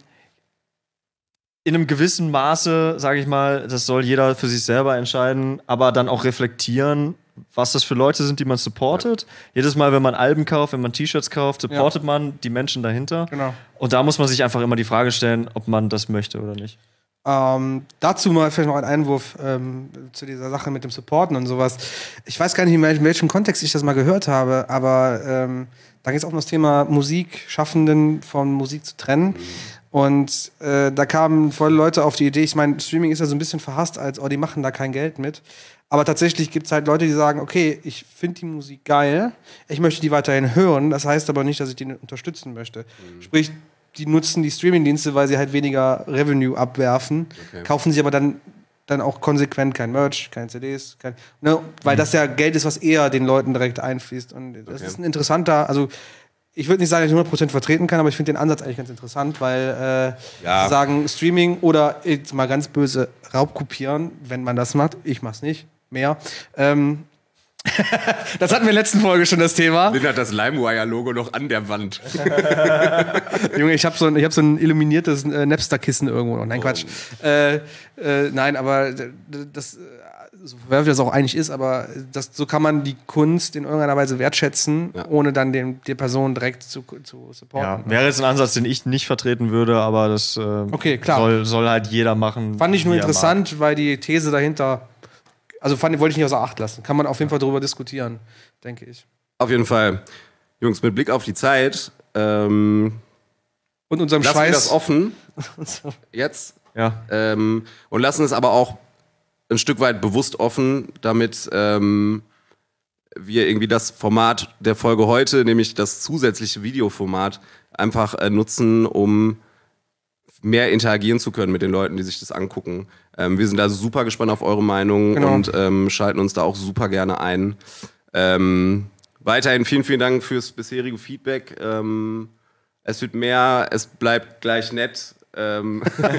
in einem gewissen Maße, sage ich mal, das soll jeder für sich selber entscheiden, aber dann auch reflektieren, was das für Leute sind, die man supportet. Ja. Jedes Mal, wenn man Alben kauft, wenn man T-Shirts kauft, supportet ja. man die Menschen dahinter. Genau. Und da muss man sich einfach immer die Frage stellen, ob man das möchte oder nicht. Ähm, dazu mal vielleicht noch ein Einwurf ähm, zu dieser Sache mit dem Supporten und sowas. Ich weiß gar nicht, in welchem Kontext ich das mal gehört habe, aber ähm, da geht es auch um das Thema Musikschaffenden von Musik zu trennen. Mhm. Und äh, da kamen voll Leute auf die Idee, ich meine, Streaming ist ja so ein bisschen verhasst, als oh, die machen da kein Geld mit. Aber tatsächlich gibt es halt Leute, die sagen, okay, ich finde die Musik geil, ich möchte die weiterhin hören, das heißt aber nicht, dass ich die unterstützen möchte. Mhm. Sprich, die nutzen die Streaming-Dienste, weil sie halt weniger Revenue abwerfen, okay. kaufen sich aber dann, dann auch konsequent kein Merch, keine C Ds, kein, ne, weil mhm. das ja Geld ist, was eher den Leuten direkt einfließt. Und das okay. ist ein interessanter, also ich würde nicht sagen, dass ich hundert Prozent vertreten kann, aber ich finde den Ansatz eigentlich ganz interessant, weil äh, ja. sagen Streaming oder jetzt mal ganz böse Raubkopieren, wenn man das macht, ich mach's nicht, mehr, ähm, Das hatten wir in der letzten Folge schon, das Thema. Lin hat das LimeWire-Logo noch an der Wand. Junge, ich habe so, ein- ich hab so ein illuminiertes äh, Napster-Kissen irgendwo noch. Nein, Oh. Quatsch. Äh, äh, nein, aber d- d- das, äh, so verwerflich das auch eigentlich ist, aber das, so kann man die Kunst in irgendeiner Weise wertschätzen, Ja. ohne dann den, die Person direkt zu, zu Ja, supporten. wäre jetzt ein Ansatz, den ich nicht vertreten würde, aber das äh, Okay, klar. Soll, soll halt jeder machen. Fand ich nur wie er interessant, weil die These dahinter, also fand, wollte ich nicht außer Acht lassen. Kann man auf jeden Fall darüber diskutieren, denke ich. Auf jeden Fall. Jungs, mit Blick auf die Zeit, ähm, Und unserem lassen wir das Scheiß. offen jetzt mag. Ja. ähm, und lassen es aber auch ein Stück weit bewusst offen, damit ähm, wir irgendwie das Format der Folge heute, nämlich das zusätzliche Videoformat, einfach äh, nutzen, um mehr interagieren zu können mit den Leuten, die sich das angucken. Ähm, wir sind da super gespannt auf eure Meinung Genau. und ähm, schalten uns da auch super gerne ein. Ähm, weiterhin vielen, vielen Dank fürs bisherige Feedback. Ähm, es wird mehr, es bleibt gleich nett. Ähm,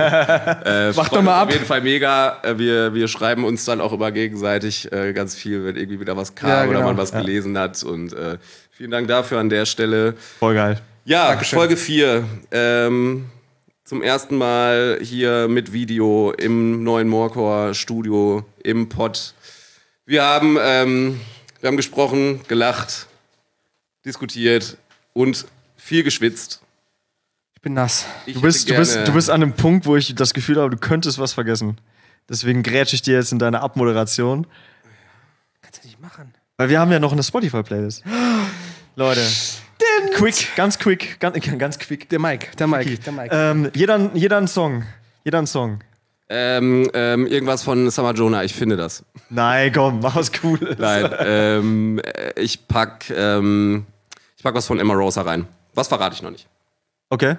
äh, Mach freut doch mal uns ab. Auf jeden Fall mega. Äh, Wir, wir schreiben uns dann auch immer gegenseitig äh, ganz viel, wenn irgendwie wieder was kam Ja, oder genau. man was Ja. gelesen hat. Und äh, vielen Dank dafür an der Stelle. Voll geil. Ja, Dankeschön. Folge vier. Ähm, zum ersten Mal hier mit Video im neuen Morecore-Studio im Pod. Wir haben, ähm, wir haben gesprochen, gelacht, diskutiert und viel geschwitzt. Ich bin nass. Ich Du bist, hätte du, bist, gerne- du bist an einem Punkt, wo ich das Gefühl habe, du könntest was vergessen. Deswegen grätsche ich dir jetzt in deine Abmoderation. Kannst du nicht machen. Weil wir haben ja noch eine Spotify-Playlist. Leute. Quick, ganz quick, ganz, ganz quick. Der Mike, der Mike, der Mike. Ähm, jeder, jeder ein Song. Jeder ein Song. Ähm, ähm, irgendwas von Summer Jonah, ich finde das. Nein, komm, mach was Cooles. Nein, ähm, äh, ich pack, ähm, ich pack was von Emma Rosa rein. Was verrate ich noch nicht. Okay.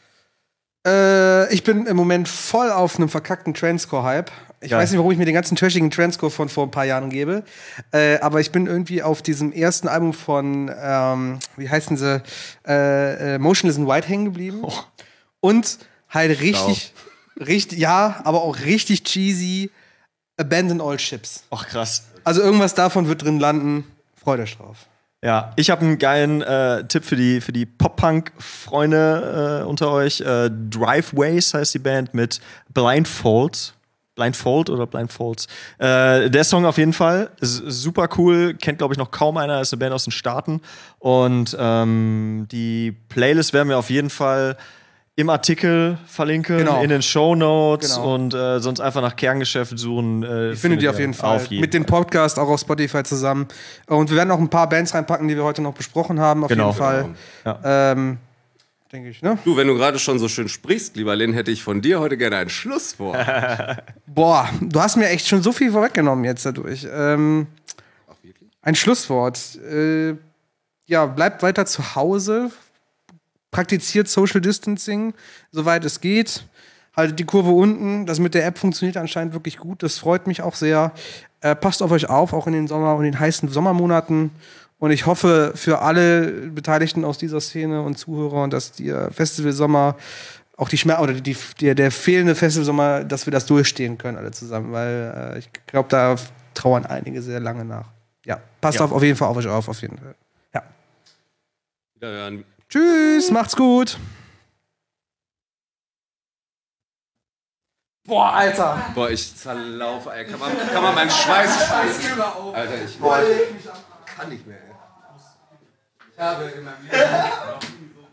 Äh, ich bin im Moment voll auf einem verkackten Trendscore-Hype. Ich Geil. weiß nicht, warum ich mir den ganzen trashigen Trendscore von vor ein paar Jahren gebe. Äh, aber ich bin irgendwie auf diesem ersten Album von, ähm, wie heißen sie, äh, äh, Motionless in White hängen geblieben. Oh. Und halt richtig, richtig, ja, aber auch richtig cheesy Abandon All Ships. Ach, krass. Also irgendwas davon wird drin landen. Freut euch drauf. Ja, ich habe einen geilen äh, Tipp für die, für die Pop-Punk-Freunde äh, unter euch. Äh, Driveways heißt die Band mit Blindfold. Blindfold oder Blindfolds. Äh, der Song auf jeden Fall ist super cool. Kennt, glaube ich, noch kaum einer. Ist eine Band aus den Staaten. Und ähm, die Playlist werden wir auf jeden Fall im Artikel verlinken, Genau. in den Shownotes Genau. und äh, sonst einfach nach Kerngeschäft suchen. Äh, Die findet ihr auf jeden Fall. Auf jeden Mit dem Podcast auch auf Spotify zusammen. Und wir werden auch ein paar Bands reinpacken, die wir heute noch besprochen haben, auf Genau. jeden Fall. Ähm, denke ich, ne? Du, wenn du gerade schon so schön sprichst, lieber Lin, hätte ich von dir heute gerne ein Schlusswort. Boah, du hast mir echt schon so viel vorweggenommen jetzt dadurch. Ähm, ein Schlusswort. Äh, ja, bleibt weiter zu Hause. Praktiziert Social Distancing, soweit es geht. Haltet die Kurve unten. Das mit der App funktioniert anscheinend wirklich gut. Das freut mich auch sehr. Äh, passt auf euch auf, auch in den Sommer und den heißen Sommermonaten. Und ich hoffe für alle Beteiligten aus dieser Szene und Zuhörer, dass der Festivalsommer, auch die Schmerz oder die, die, der, der fehlende Festivalsommer, dass wir das durchstehen können, alle zusammen. Weil äh, ich glaube, da trauern einige sehr lange nach. Ja, passt Ja. auf, auf jeden Fall auf euch auf, auf jeden Fall. Ja. Wiederhören. Tschüss, macht's gut. Boah, Alter. Boah, ich zerlaufe, ey. Kann man, kann man meinen Schweiß schweißen? Alter, ich kann nicht mehr, ey. Ich habe in meinem Leben